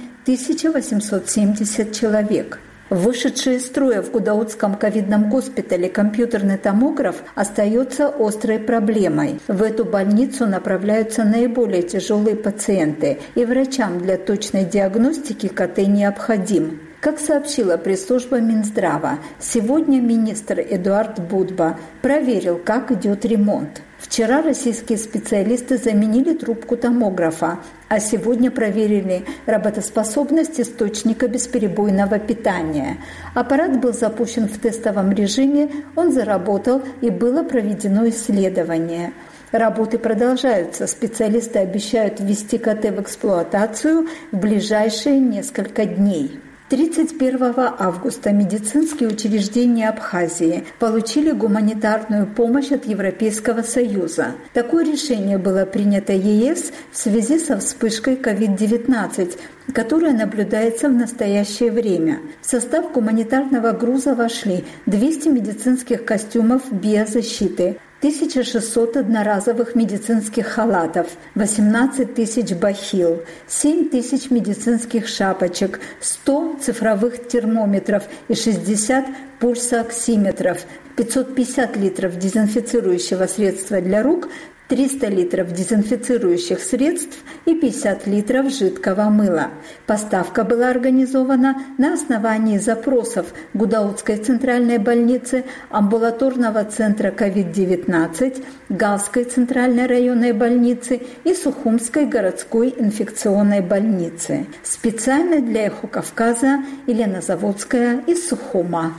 1870 человек. Вышедший из строя в Гудаутском ковидном госпитале компьютерный томограф остается острой проблемой. В эту больницу направляются наиболее тяжелые пациенты, и врачам для точной диагностики КТ необходим. Как сообщила пресс-служба Минздрава, сегодня министр Эдуард Будба проверил, как идет ремонт. Вчера российские специалисты заменили трубку томографа, а сегодня проверили работоспособность источника бесперебойного питания. Аппарат был запущен в тестовом режиме, он заработал и было проведено исследование. Работы продолжаются. Специалисты обещают ввести КТ в эксплуатацию в ближайшие несколько дней. 31 августа медицинские учреждения Абхазии получили гуманитарную помощь от Европейского Союза. Такое решение было принято ЕС в связи со вспышкой COVID-19, которая наблюдается в настоящее время. В состав гуманитарного груза вошли 200 медицинских костюмов биозащиты, 1600 одноразовых медицинских халатов, 18 тысяч бахил, 7 тысяч медицинских шапочек, 100 цифровых термометров и 60 пульсоксиметров, 550 литров дезинфицирующего средства для рук, 300 литров дезинфицирующих средств и 50 литров жидкого мыла. Поставка была организована на основании запросов Гудаутской центральной больницы, амбулаторного центра COVID-19, Галской центральной районной больницы и Сухумской городской инфекционной больницы. Специально для «Эхо Кавказа» Елена Заводская из Сухума.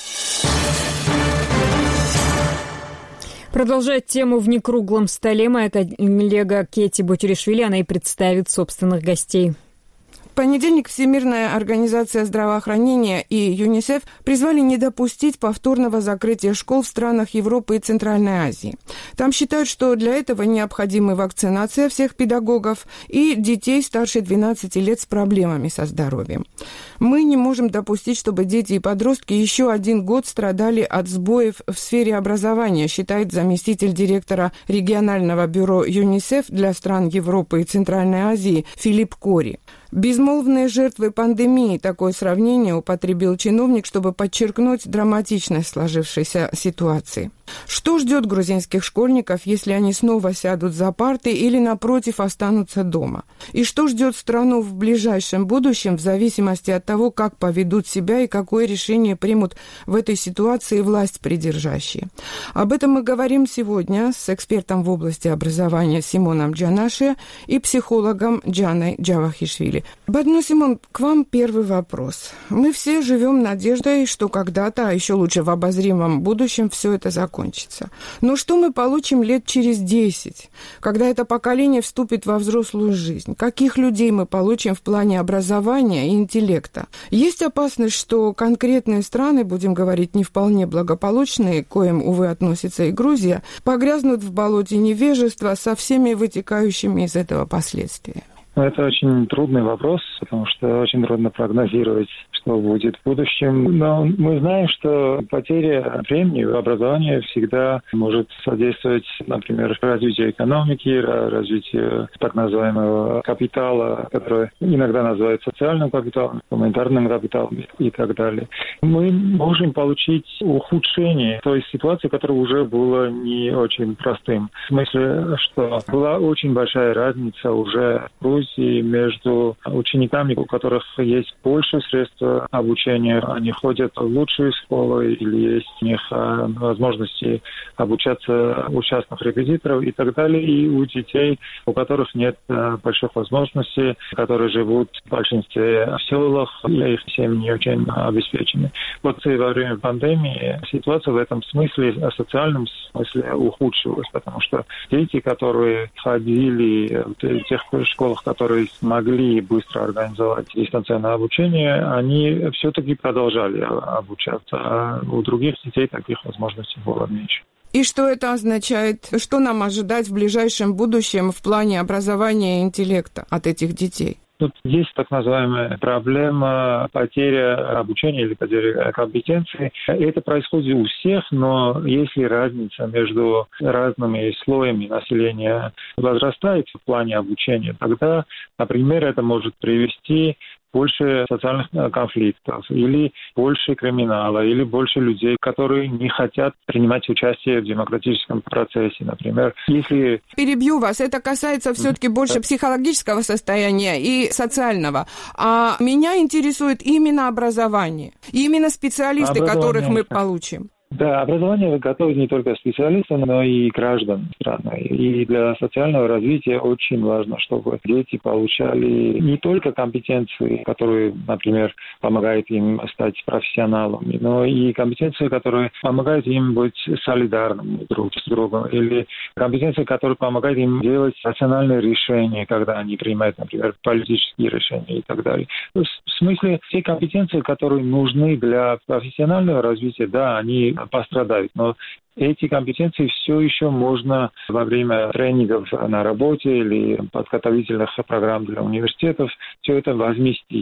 Продолжает тему в некруглом столе моя коллега Кети Бутюришвили. Она и представит собственных гостей. В понедельник Всемирная организация здравоохранения и ЮНИСЕФ призвали не допустить повторного закрытия школ в странах Европы и Центральной Азии. Там считают, что для этого необходима вакцинация всех педагогов и детей старше 12 лет с проблемами со здоровьем. Мы не можем допустить, чтобы дети и подростки еще один год страдали от сбоев в сфере образования, считает заместитель директора регионального бюро ЮНИСЕФ для стран Европы и Центральной Азии Филипп Кори. Безмолвные жертвы пандемии, такое сравнение употребил чиновник, чтобы подчеркнуть драматичность сложившейся ситуации. Что ждет грузинских школьников, если они снова сядут за парты или, напротив, останутся дома? И что ждет страну в ближайшем будущем в зависимости от того, как поведут себя и какое решение примут в этой ситуации власть придержащие? Об этом мы говорим сегодня с экспертом в области образования Симоном Джанаши и психологом Джаной Джавахишвили. Бадну Симон, к вам первый вопрос. Мы все живем надеждой, что когда-то, а еще лучше в обозримом будущем, все это закончится. Но что мы получим лет через 10, когда это поколение вступит во взрослую жизнь? Каких людей мы получим в плане образования и интеллекта? Есть опасность, что конкретные страны, будем говорить, не вполне благополучные, к коим, увы, относится и Грузия, погрязнут в болоте невежества со всеми вытекающими из этого последствиями? Это очень трудный вопрос, потому что очень трудно прогнозировать, что будет в будущем. Но мы знаем, что потеря времени в образовании всегда может содействовать, например, развитию экономики, развитию так называемого капитала, который иногда называют социальным капиталом, гуманитарным капиталом и так далее. Мы можем получить ухудшение той ситуации, которая уже была не очень простым. В смысле, что была очень большая разница уже в между учениками, у которых есть больше средств обучения, они ходят в лучшие школы или есть у них возможности обучаться у частных репетиторов и так далее, и у детей, у которых нет больших возможностей, которые живут в большинстве в селах, и их семьи не очень обеспечены. Вот во время пандемии ситуация в этом смысле, в социальном смысле ухудшилась, потому что дети, которые ходили в тех школах, которые смогли быстро организовать дистанционное обучение, они все-таки продолжали обучаться, а у других детей таких возможностей было меньше. И что это означает? Что нам ожидать в ближайшем будущем в плане образования и интеллекта от этих детей? Тут есть так называемая проблема потери обучения или потери компетенции. Это происходит у всех, но если разница между разными слоями населения возрастает в плане обучения, тогда, например, это может привести больше социальных конфликтов, или больше криминала, или больше людей, которые не хотят принимать участие в демократическом процессе, например. Если... Перебью вас, это касается все-таки больше психологического состояния и социального. А меня интересует именно образование, именно специалисты, которых мы получим. Да, образование готовит не только специалистов, но и граждан страны. И для социального развития очень важно, чтобы дети получали не только компетенции, которые, например, помогают им стать профессионалами, но и компетенции, которые помогают им быть солидарными друг с другом, или компетенции, которые помогают им делать рациональные решения, когда они принимают, например, политические решения и так далее. В смысле, все компетенции, которые нужны для профессионального развития, да, они пострадают, но эти компетенции все еще можно во время тренингов на работе или подготовительных программ для университетов все это возместить.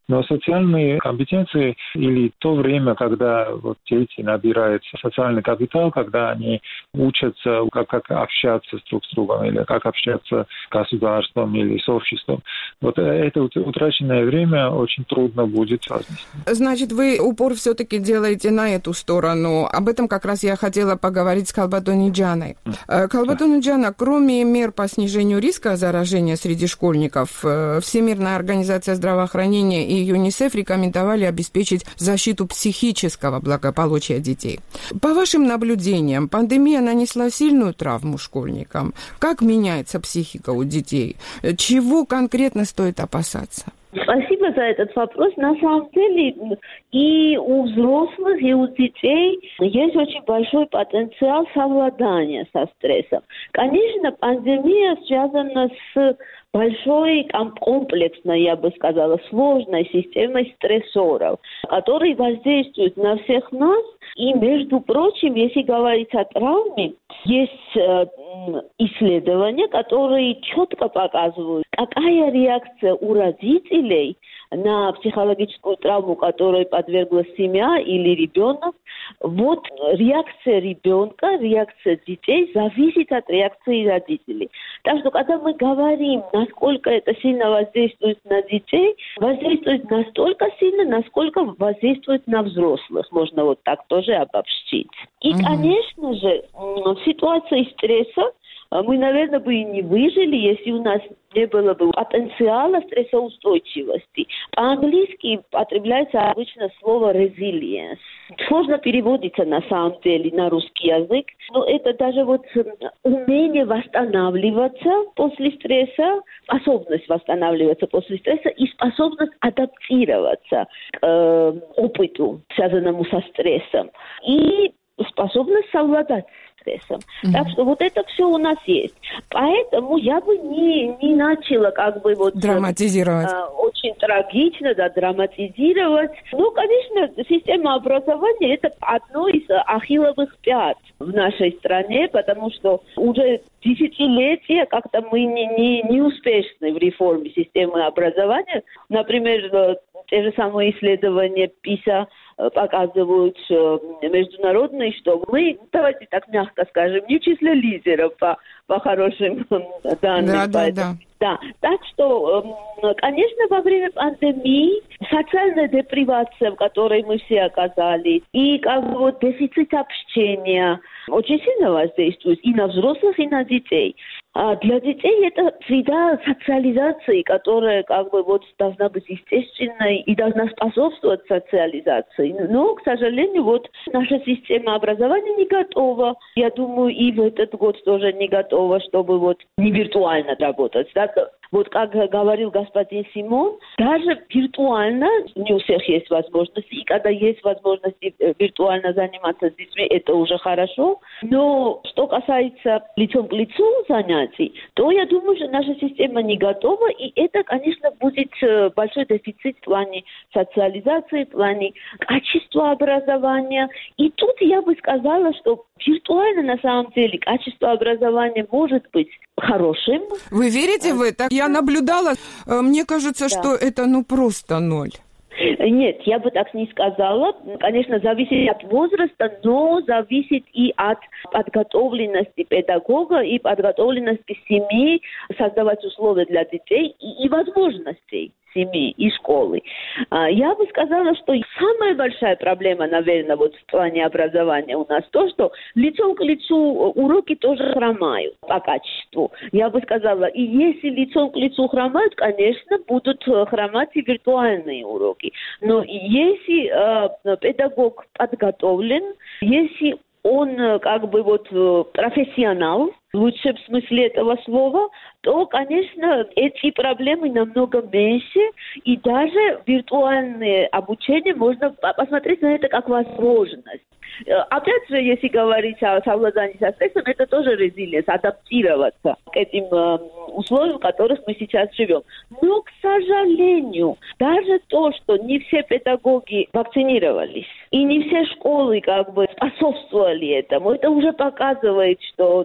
Но социальные компетенции или то время, когда вот дети набирают социальный капитал, когда они учатся, как общаться друг с другом, или как общаться с государством или с обществом, вот это утраченное время очень трудно будет вознести. Значит, вы упор все-таки делаете на эту сторону. Об этом как раз я хотела поговорить с Калбатониджаной. Калбатониджана, кроме мер по снижению риска заражения среди школьников, Всемирная организация здравоохранения и ЮНИСЕФ рекомендовали обеспечить защиту психического благополучия детей. По вашим наблюдениям, пандемия нанесла сильную травму школьникам. Как меняется психика у детей? Чего конкретно стоит опасаться? Спасибо за этот вопрос. На самом деле и у взрослых, и у детей есть очень большой потенциал совладания со стрессом. Конечно, пандемия связана с большой, комплексной, я бы сказала, сложной системой стрессоров, которые воздействуют на всех нас. И, между прочим, если говорить о травме, есть исследования, которые четко показывают, какая реакция у родителей на психологическую травму, которой подверглась семья или ребенок. Вот реакция ребенка, реакция детей зависит от реакции родителей. Так что, когда мы говорим, насколько это сильно воздействует на детей, воздействует настолько сильно, насколько воздействует на взрослых. Можно вот так тоже обобщить. И, конечно же, в ситуации стресса мы, наверное, бы и не выжили, если у нас не было бы потенциала стрессоустойчивости. По-английски употребляется обычно слово resilience. Сложно переводится на самом деле на русский язык, но это даже вот умение восстанавливаться после стресса, способность восстанавливаться после стресса и способность адаптироваться к опыту, связанному со стрессом, и способность совладать стрессом. Так что вот это все у нас есть. Поэтому я бы не начала как бы вот драматизировать. Очень трагично, да, драматизировать. Ну, конечно, система образования это одно из ахилловых пят в нашей стране, потому что уже десятилетия как-то мы не успешны в реформе системы образования. Например, те же самые исследования ПИСА показывают международные, что мы, давайте так мягко скажем, не в числе лидеров по хорошим данным. Да. Так что, конечно, во время пандемии социальная депривация, в которой мы все оказались, и как бы вот дефицит общения очень сильно воздействует и на взрослых, и на детей. А для детей это среда социализации, которая как бы вот должна быть естественной и должна способствовать социализации. Но, к сожалению, вот наша система образования не готова. Я думаю, и в этот год тоже не готова, чтобы вот не виртуально работать. Да? Вот как говорил господин Симон, даже виртуально не у всех есть возможности. И когда есть возможности виртуально заниматься с детьми, это уже хорошо. Но что касается лицом к лицу занятий, то я думаю, что наша система не готова. И это, конечно, будет большой дефицит в плане социализации, в плане качества образования. И тут я бы сказала, что виртуально на самом деле качество образования может быть хорошим. Вы верите в это? Я наблюдала. Мне кажется, что это просто ноль. Нет, я бы так не сказала. Конечно, зависит от возраста, но зависит и от подготовленности педагога и подготовленности семьи создавать условия для детей и возможностей семьи и школы. Я бы сказала, что самая большая проблема, наверное, вот в плане образования у нас то, что лицом к лицу уроки тоже хромают по качеству. Я бы сказала, и если лицом к лицу хромают, конечно, будут хромать и виртуальные уроки. Но если педагог подготовлен, если он как бы вот профессионал, в лучшем смысле этого слова, то, конечно, эти проблемы намного меньше, и даже виртуальное обучение можно посмотреть на это как возможность. Опять же, если говорить о совладании со стрессом, это тоже резилиенс, адаптироваться к этим условиям, в которых мы сейчас живем. Но, к сожалению, даже то, что не все педагоги вакцинировались, и не все школы как бы способствовали этому, это уже показывает, что там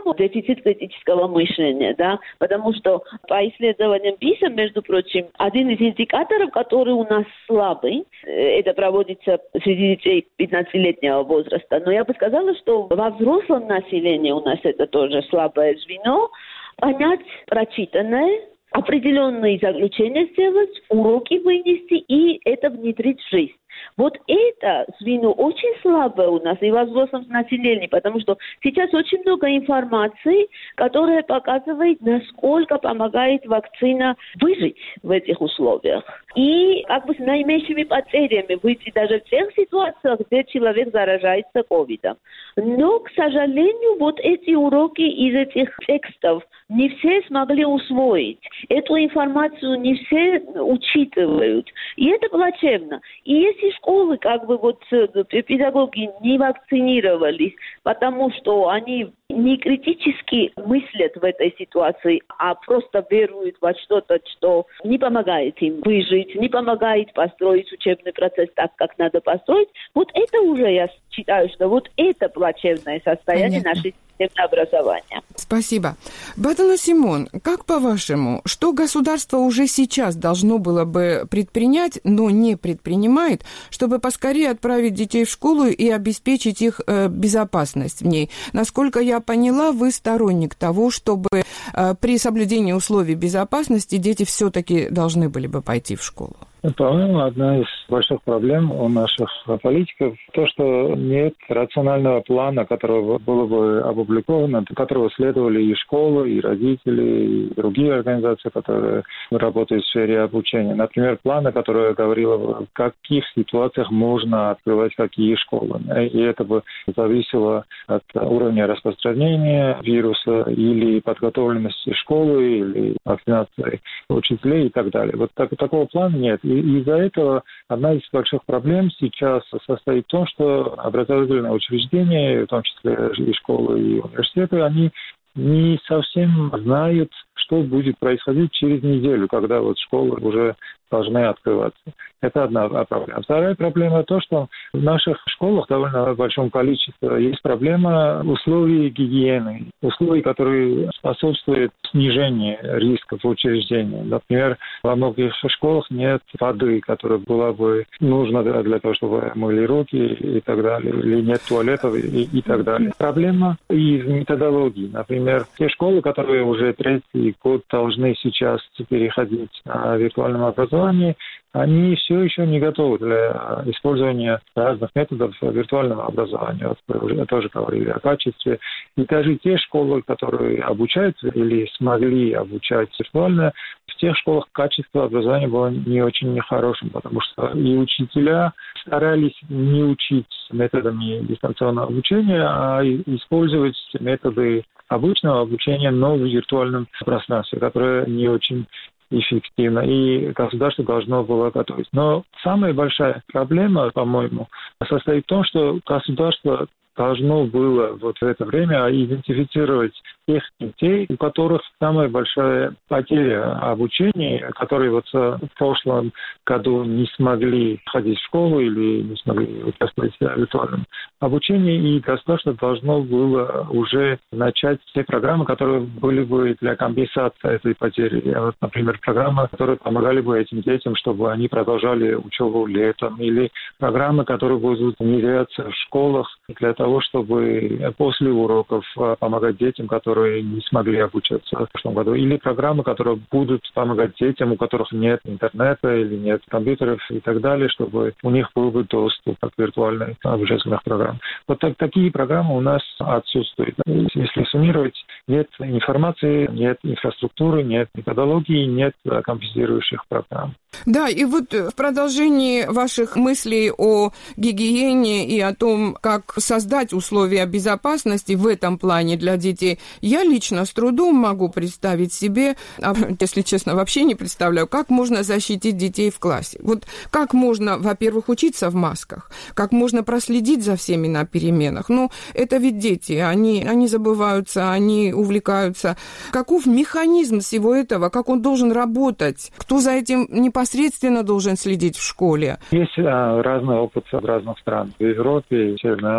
по-другому дефицит критического мышления, да, потому что по исследованиям ПИСА, между прочим, один из индикаторов, который у нас слабый, это проводится среди детей 15-летнего возраста, но я бы сказала, что во взрослом населении у нас это тоже слабое звено, понять прочитанное, определенные заключения сделать, уроки вынести и это внедрить в жизнь. Вот это звено очень слабое у нас и во взрослом населении, потому что сейчас очень много информации, которая показывает, насколько помогает вакцина выжить в этих условиях. И как бы с наименьшими потерями выйти даже в тех ситуациях, где человек заражается ковидом. Но, к сожалению, вот эти уроки из этих текстов не все смогли усвоить. Эту информацию не все учитывают. И это плачевно. И если школы, как бы вот педагоги не вакцинировались, потому что они не критически мыслят в этой ситуации, а просто веруют во что-то, что не помогает им выжить, не помогает построить учебный процесс так, как надо построить, вот это уже, я считаю, что вот это плачевное состояние нашей системы образования. Спасибо. Батана Симон, как по-вашему, что государство уже сейчас должно было бы предпринять, но не предпринимает, чтобы поскорее отправить детей в школу и обеспечить их безопасность в ней? Насколько я поняла, вы сторонник того, чтобы при соблюдении условий безопасности дети все-таки должны были бы пойти в школу. По-моему, одна из больших проблем у наших политиков то, что нет рационального плана, которого было бы опубликовано, которого следовали и школы, и родители, и другие организации, которые работают в сфере обучения. Например, плана, который говорил, в каких ситуациях можно открывать какие школы. И это бы зависело от уровня распространения вируса или подготовленности школы, или вакцинации учителей и так далее. Вот такого плана нет. И из-за этого одна из больших проблем сейчас состоит в том, что образовательные учреждения, в том числе и школы, и университеты, они не совсем знают, что будет происходить через неделю, когда вот школы уже должны открываться. Это одна проблема. Вторая проблема то, что в наших школах в довольно большом количестве есть проблема условий гигиены, условий, которые способствуют снижению рисков в учреждении. Например, во многих школах нет воды, которая была бы нужна для того, чтобы мыли руки и так далее, или нет туалетов и так далее. Проблема из методологии. Например, те школы, которые уже третий год должны сейчас переходить на виртуальном образовании, они все еще не готовы для использования разных методов виртуального образования. Вот вы уже тоже говорили о качестве. И даже те школы, которые обучаются или смогли обучать виртуально, в тех школах качество образования было не очень хорошим, потому что и учителя старались не учить методами дистанционного обучения, а использовать методы обычного обучения, но в виртуальном пространстве, которое не очень эффективно, и государство должно было готовить. Но самая большая проблема, по-моему, состоит в том, что государство должно было вот в это время идентифицировать тех детей, у которых самая большая потеря обучения, которые вот в прошлом году не смогли ходить в школу или не смогли участвовать в виртуальном обучении, и государство должно было уже начать те программы, которые были бы для компенсации этой потери. Вот, например, программы, которые помогали бы этим детям, чтобы они продолжали учебу летом, или программы, которые будут внедряться в школах для того, чтобы после уроков помогать детям, которые не смогли обучаться в прошлом году, или программы, которые будут помогать детям, у которых нет интернета или нет компьютеров и так далее, чтобы у них был бы доступ к виртуальным обучательным программам. Вот такие программы у нас отсутствуют. Если суммировать, нет информации, нет инфраструктуры, нет методологии, нет компенсирующих программ. Да, и вот в продолжении ваших мыслей о гигиене и о том, как создать условия безопасности в этом плане для детей, я лично с трудом могу представить себе, если честно, вообще не представляю, как можно защитить детей в классе. Вот как можно, во-первых, учиться в масках, как можно проследить за всеми на переменах. Ну, это ведь дети, они забываются, они увлекаются. Каков механизм всего этого, как он должен работать, кто за этим непосредственно должен следить в школе? Есть разный опыт в разных странах. В Европе, в Северной Америке и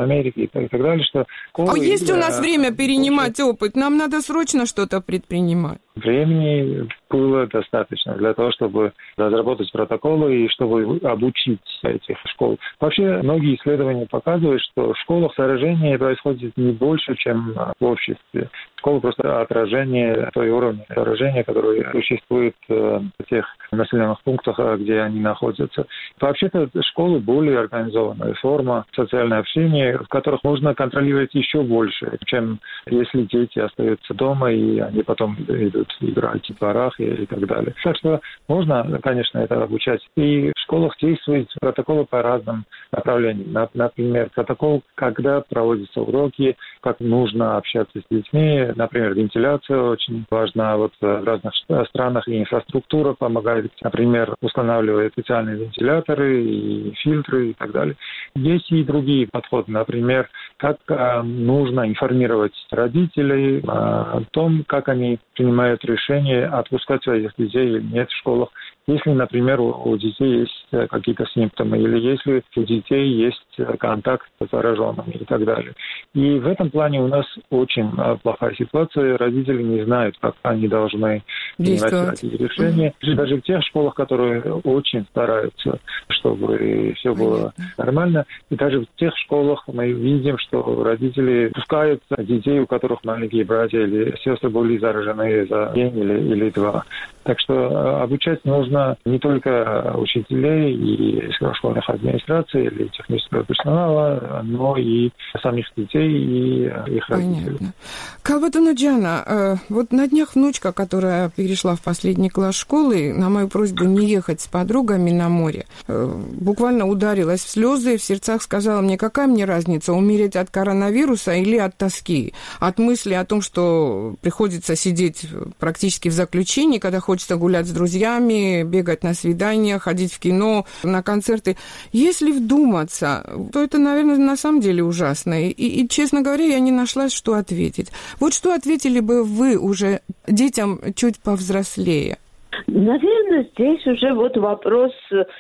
так далее, что... А есть у нас время перенимать опыт? Нам надо срочно что-то предпринимать. Времени было достаточно для того, чтобы разработать протоколы и чтобы обучить этих школ. Вообще, многие исследования показывают, что в школах заражение происходит не больше, чем в обществе. Школа просто отражение той уровня заражения, который существует в тех населенных пунктах, где они находятся. Вообще-то школы более организованная форма социального общения, в которых можно контролировать еще больше, чем если дети остаются дома и они потом идут играть в дворах и так далее. Так что можно, конечно, это обучать. И в школах действуют протоколы по разным направлениям. Например, протокол, когда проводятся уроки, как нужно общаться с детьми. Например, вентиляция очень важна. Вот в разных странах и инфраструктура помогает, например, устанавливать специальные вентиляторы и фильтры и так далее. Есть и другие подходы. Например, как нужно информировать родителей о том, как они принимают решение отпускать своих детей или нет в школах. Если, например, у детей есть какие-то симптомы, или если у детей есть контакт с зараженными и так далее. И в этом плане у нас очень плохая ситуация. Родители не знают, как они должны принимать такие решения. Даже в тех школах, которые очень стараются, чтобы все было нормально. И даже в тех школах мы видим, что родители пускают детей, у которых маленькие братья или сестры были заражены за день или два. Так что обучать нужно не только учителей и школьных администраций или технического персонала, но и самих детей и их родителей. Понятно. Кабатунаджана, вот на днях внучка, которая перешла в последний класс школы, на мою просьбу не ехать с подругами на море, буквально ударилась в слезы и в сердцах сказала мне, какая мне разница, умереть от коронавируса или от тоски, от мысли о том, что приходится сидеть практически в заключении, когда хочется гулять с друзьями, бегать на свидания, ходить в кино, на концерты. Если вдуматься, то это, наверное, на самом деле ужасно. И, честно говоря, я не нашла, что ответить. Вот что ответили бы вы уже детям чуть повзрослее? Наверное, здесь уже вот вопрос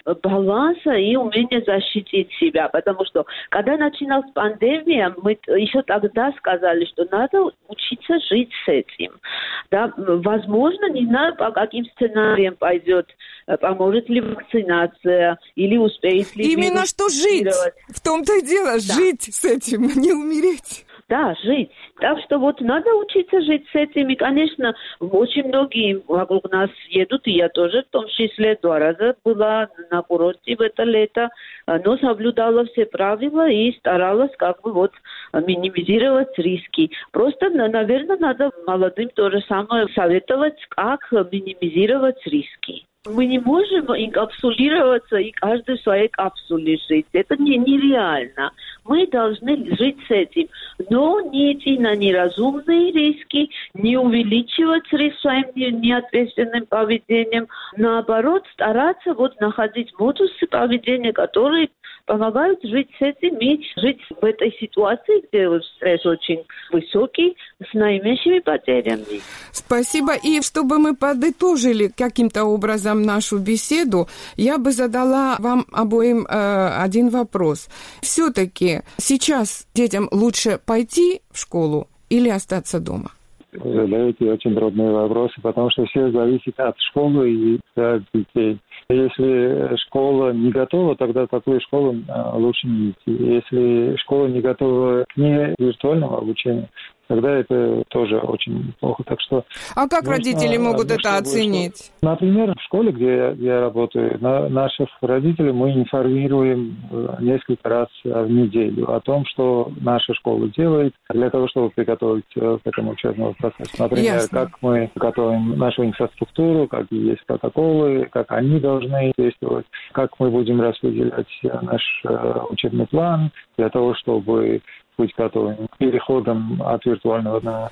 баланса и умения защитить себя, потому что, когда начиналась пандемия, мы еще тогда сказали, что надо учиться жить с этим. Да, возможно, не знаю, по каким сценариям пойдет, поможет ли вакцинация, или успеет ли... Именно что жить! В том-то и дело, да. Жить с этим, не умереть. Да, жить. Так что вот надо учиться жить с этим. И, конечно, очень многие вокруг нас едут, и я тоже в том числе 2 раза была на курорте в это лето, но соблюдала все правила и старалась как бы вот минимизировать риски. Просто, наверное, надо молодым то же самое советовать, как минимизировать риски. Мы не можем инкапсулироваться и каждый в своей капсуле жить. Это нереально. Мы должны жить с этим, но не идти на неразумные риски, не увеличивать риск своим неответственным поведением. Наоборот, стараться вот находить модусы поведения, которые помогают жить с этим и жить в этой ситуации, где стресс очень высокий, с наименьшими потерями. Спасибо. И чтобы мы подытожили каким-то образом нашу беседу, я бы задала вам обоим один вопрос. Все-таки сейчас детям лучше пойти в школу или остаться дома? Задаете очень трудные вопросы, потому что все зависит от школы и от детей. Если школа не готова, тогда такую школу лучше не идти. Если школа не готова к виртуальному обучению, тогда это тоже очень плохо. Так что как родители могут это оценить? Например, в школе, где я работаю, наших родителей мы информируем несколько раз в неделю о том, что наша школа делает для того, чтобы приготовить к этому учебному процессу. Например, как мы готовим нашу инфраструктуру, какие есть протоколы, как они должны действовать, как мы будем распределять наш учебный план для того, чтобы быть готовым к переходам от виртуального на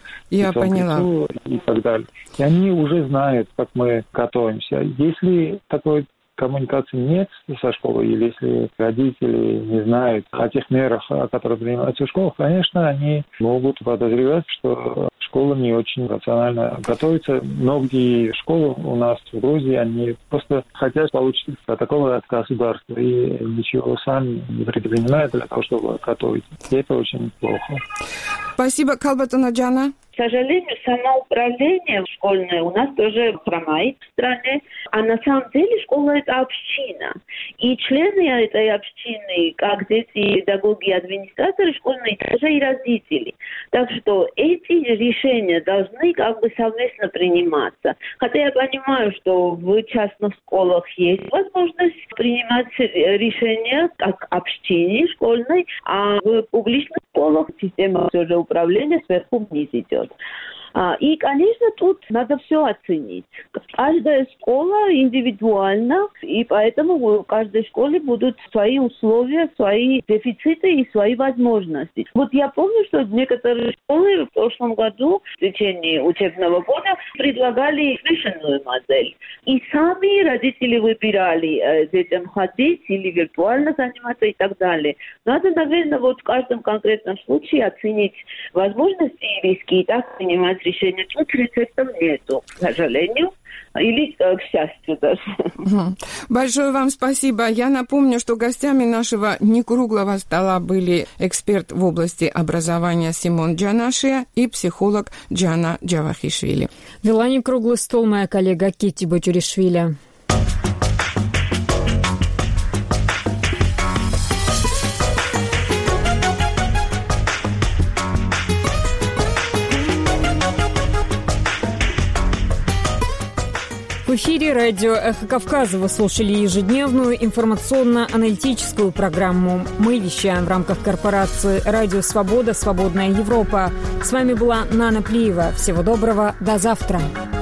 лицо и так далее. И они уже знают, как мы готовимся. Если такой коммуникации нет со школой, или если родители не знают о тех мерах, которые принимаются в школах, конечно, они могут подозревать, что школа не очень рационально готовится. Многие школы у нас в Грузии, они просто хотят получить протоколы от государства и ничего сами не предпринимают для того, чтобы готовить. И это очень плохо. Спасибо, Калбатона Джана. К сожалению, самоуправление школьное у нас тоже хромает в стране, а на самом деле школа – это община. И члены этой общины, как дети, педагоги, администраторы школьные, тоже и родители. Так что эти решения должны как бы совместно приниматься. Хотя я понимаю, что в частных школах есть возможность принимать решения как общине школьной, а в публичных школах система все же управления сверху вниз идет. И, конечно, тут надо все оценить. Каждая школа индивидуальна, и поэтому в каждой школе будут свои условия, свои дефициты и свои возможности. Вот я помню, что некоторые школы в прошлом году, в течение учебного года, предлагали смешанную модель. И сами родители выбирали детям ходить или виртуально заниматься и так далее. Надо, наверное, вот в каждом конкретном случае оценить возможности и риски и так принимать решение. Тут рецептов нету, к сожалению, или к счастью даже. Большое вам спасибо. Я напомню, что гостями нашего некруглого стола были эксперт в области образования Симон Джанашия и психолог Джана Джавахишвили. Вела некруглый стол моя коллега Кити Батюришвили. В эфире радио «Эхо Кавказа» вы слушали ежедневную информационно-аналитическую программу. Мы вещаем в рамках корпорации «Радио Свобода. Свободная Европа». С вами была Нана Плиева. Всего доброго. До завтра.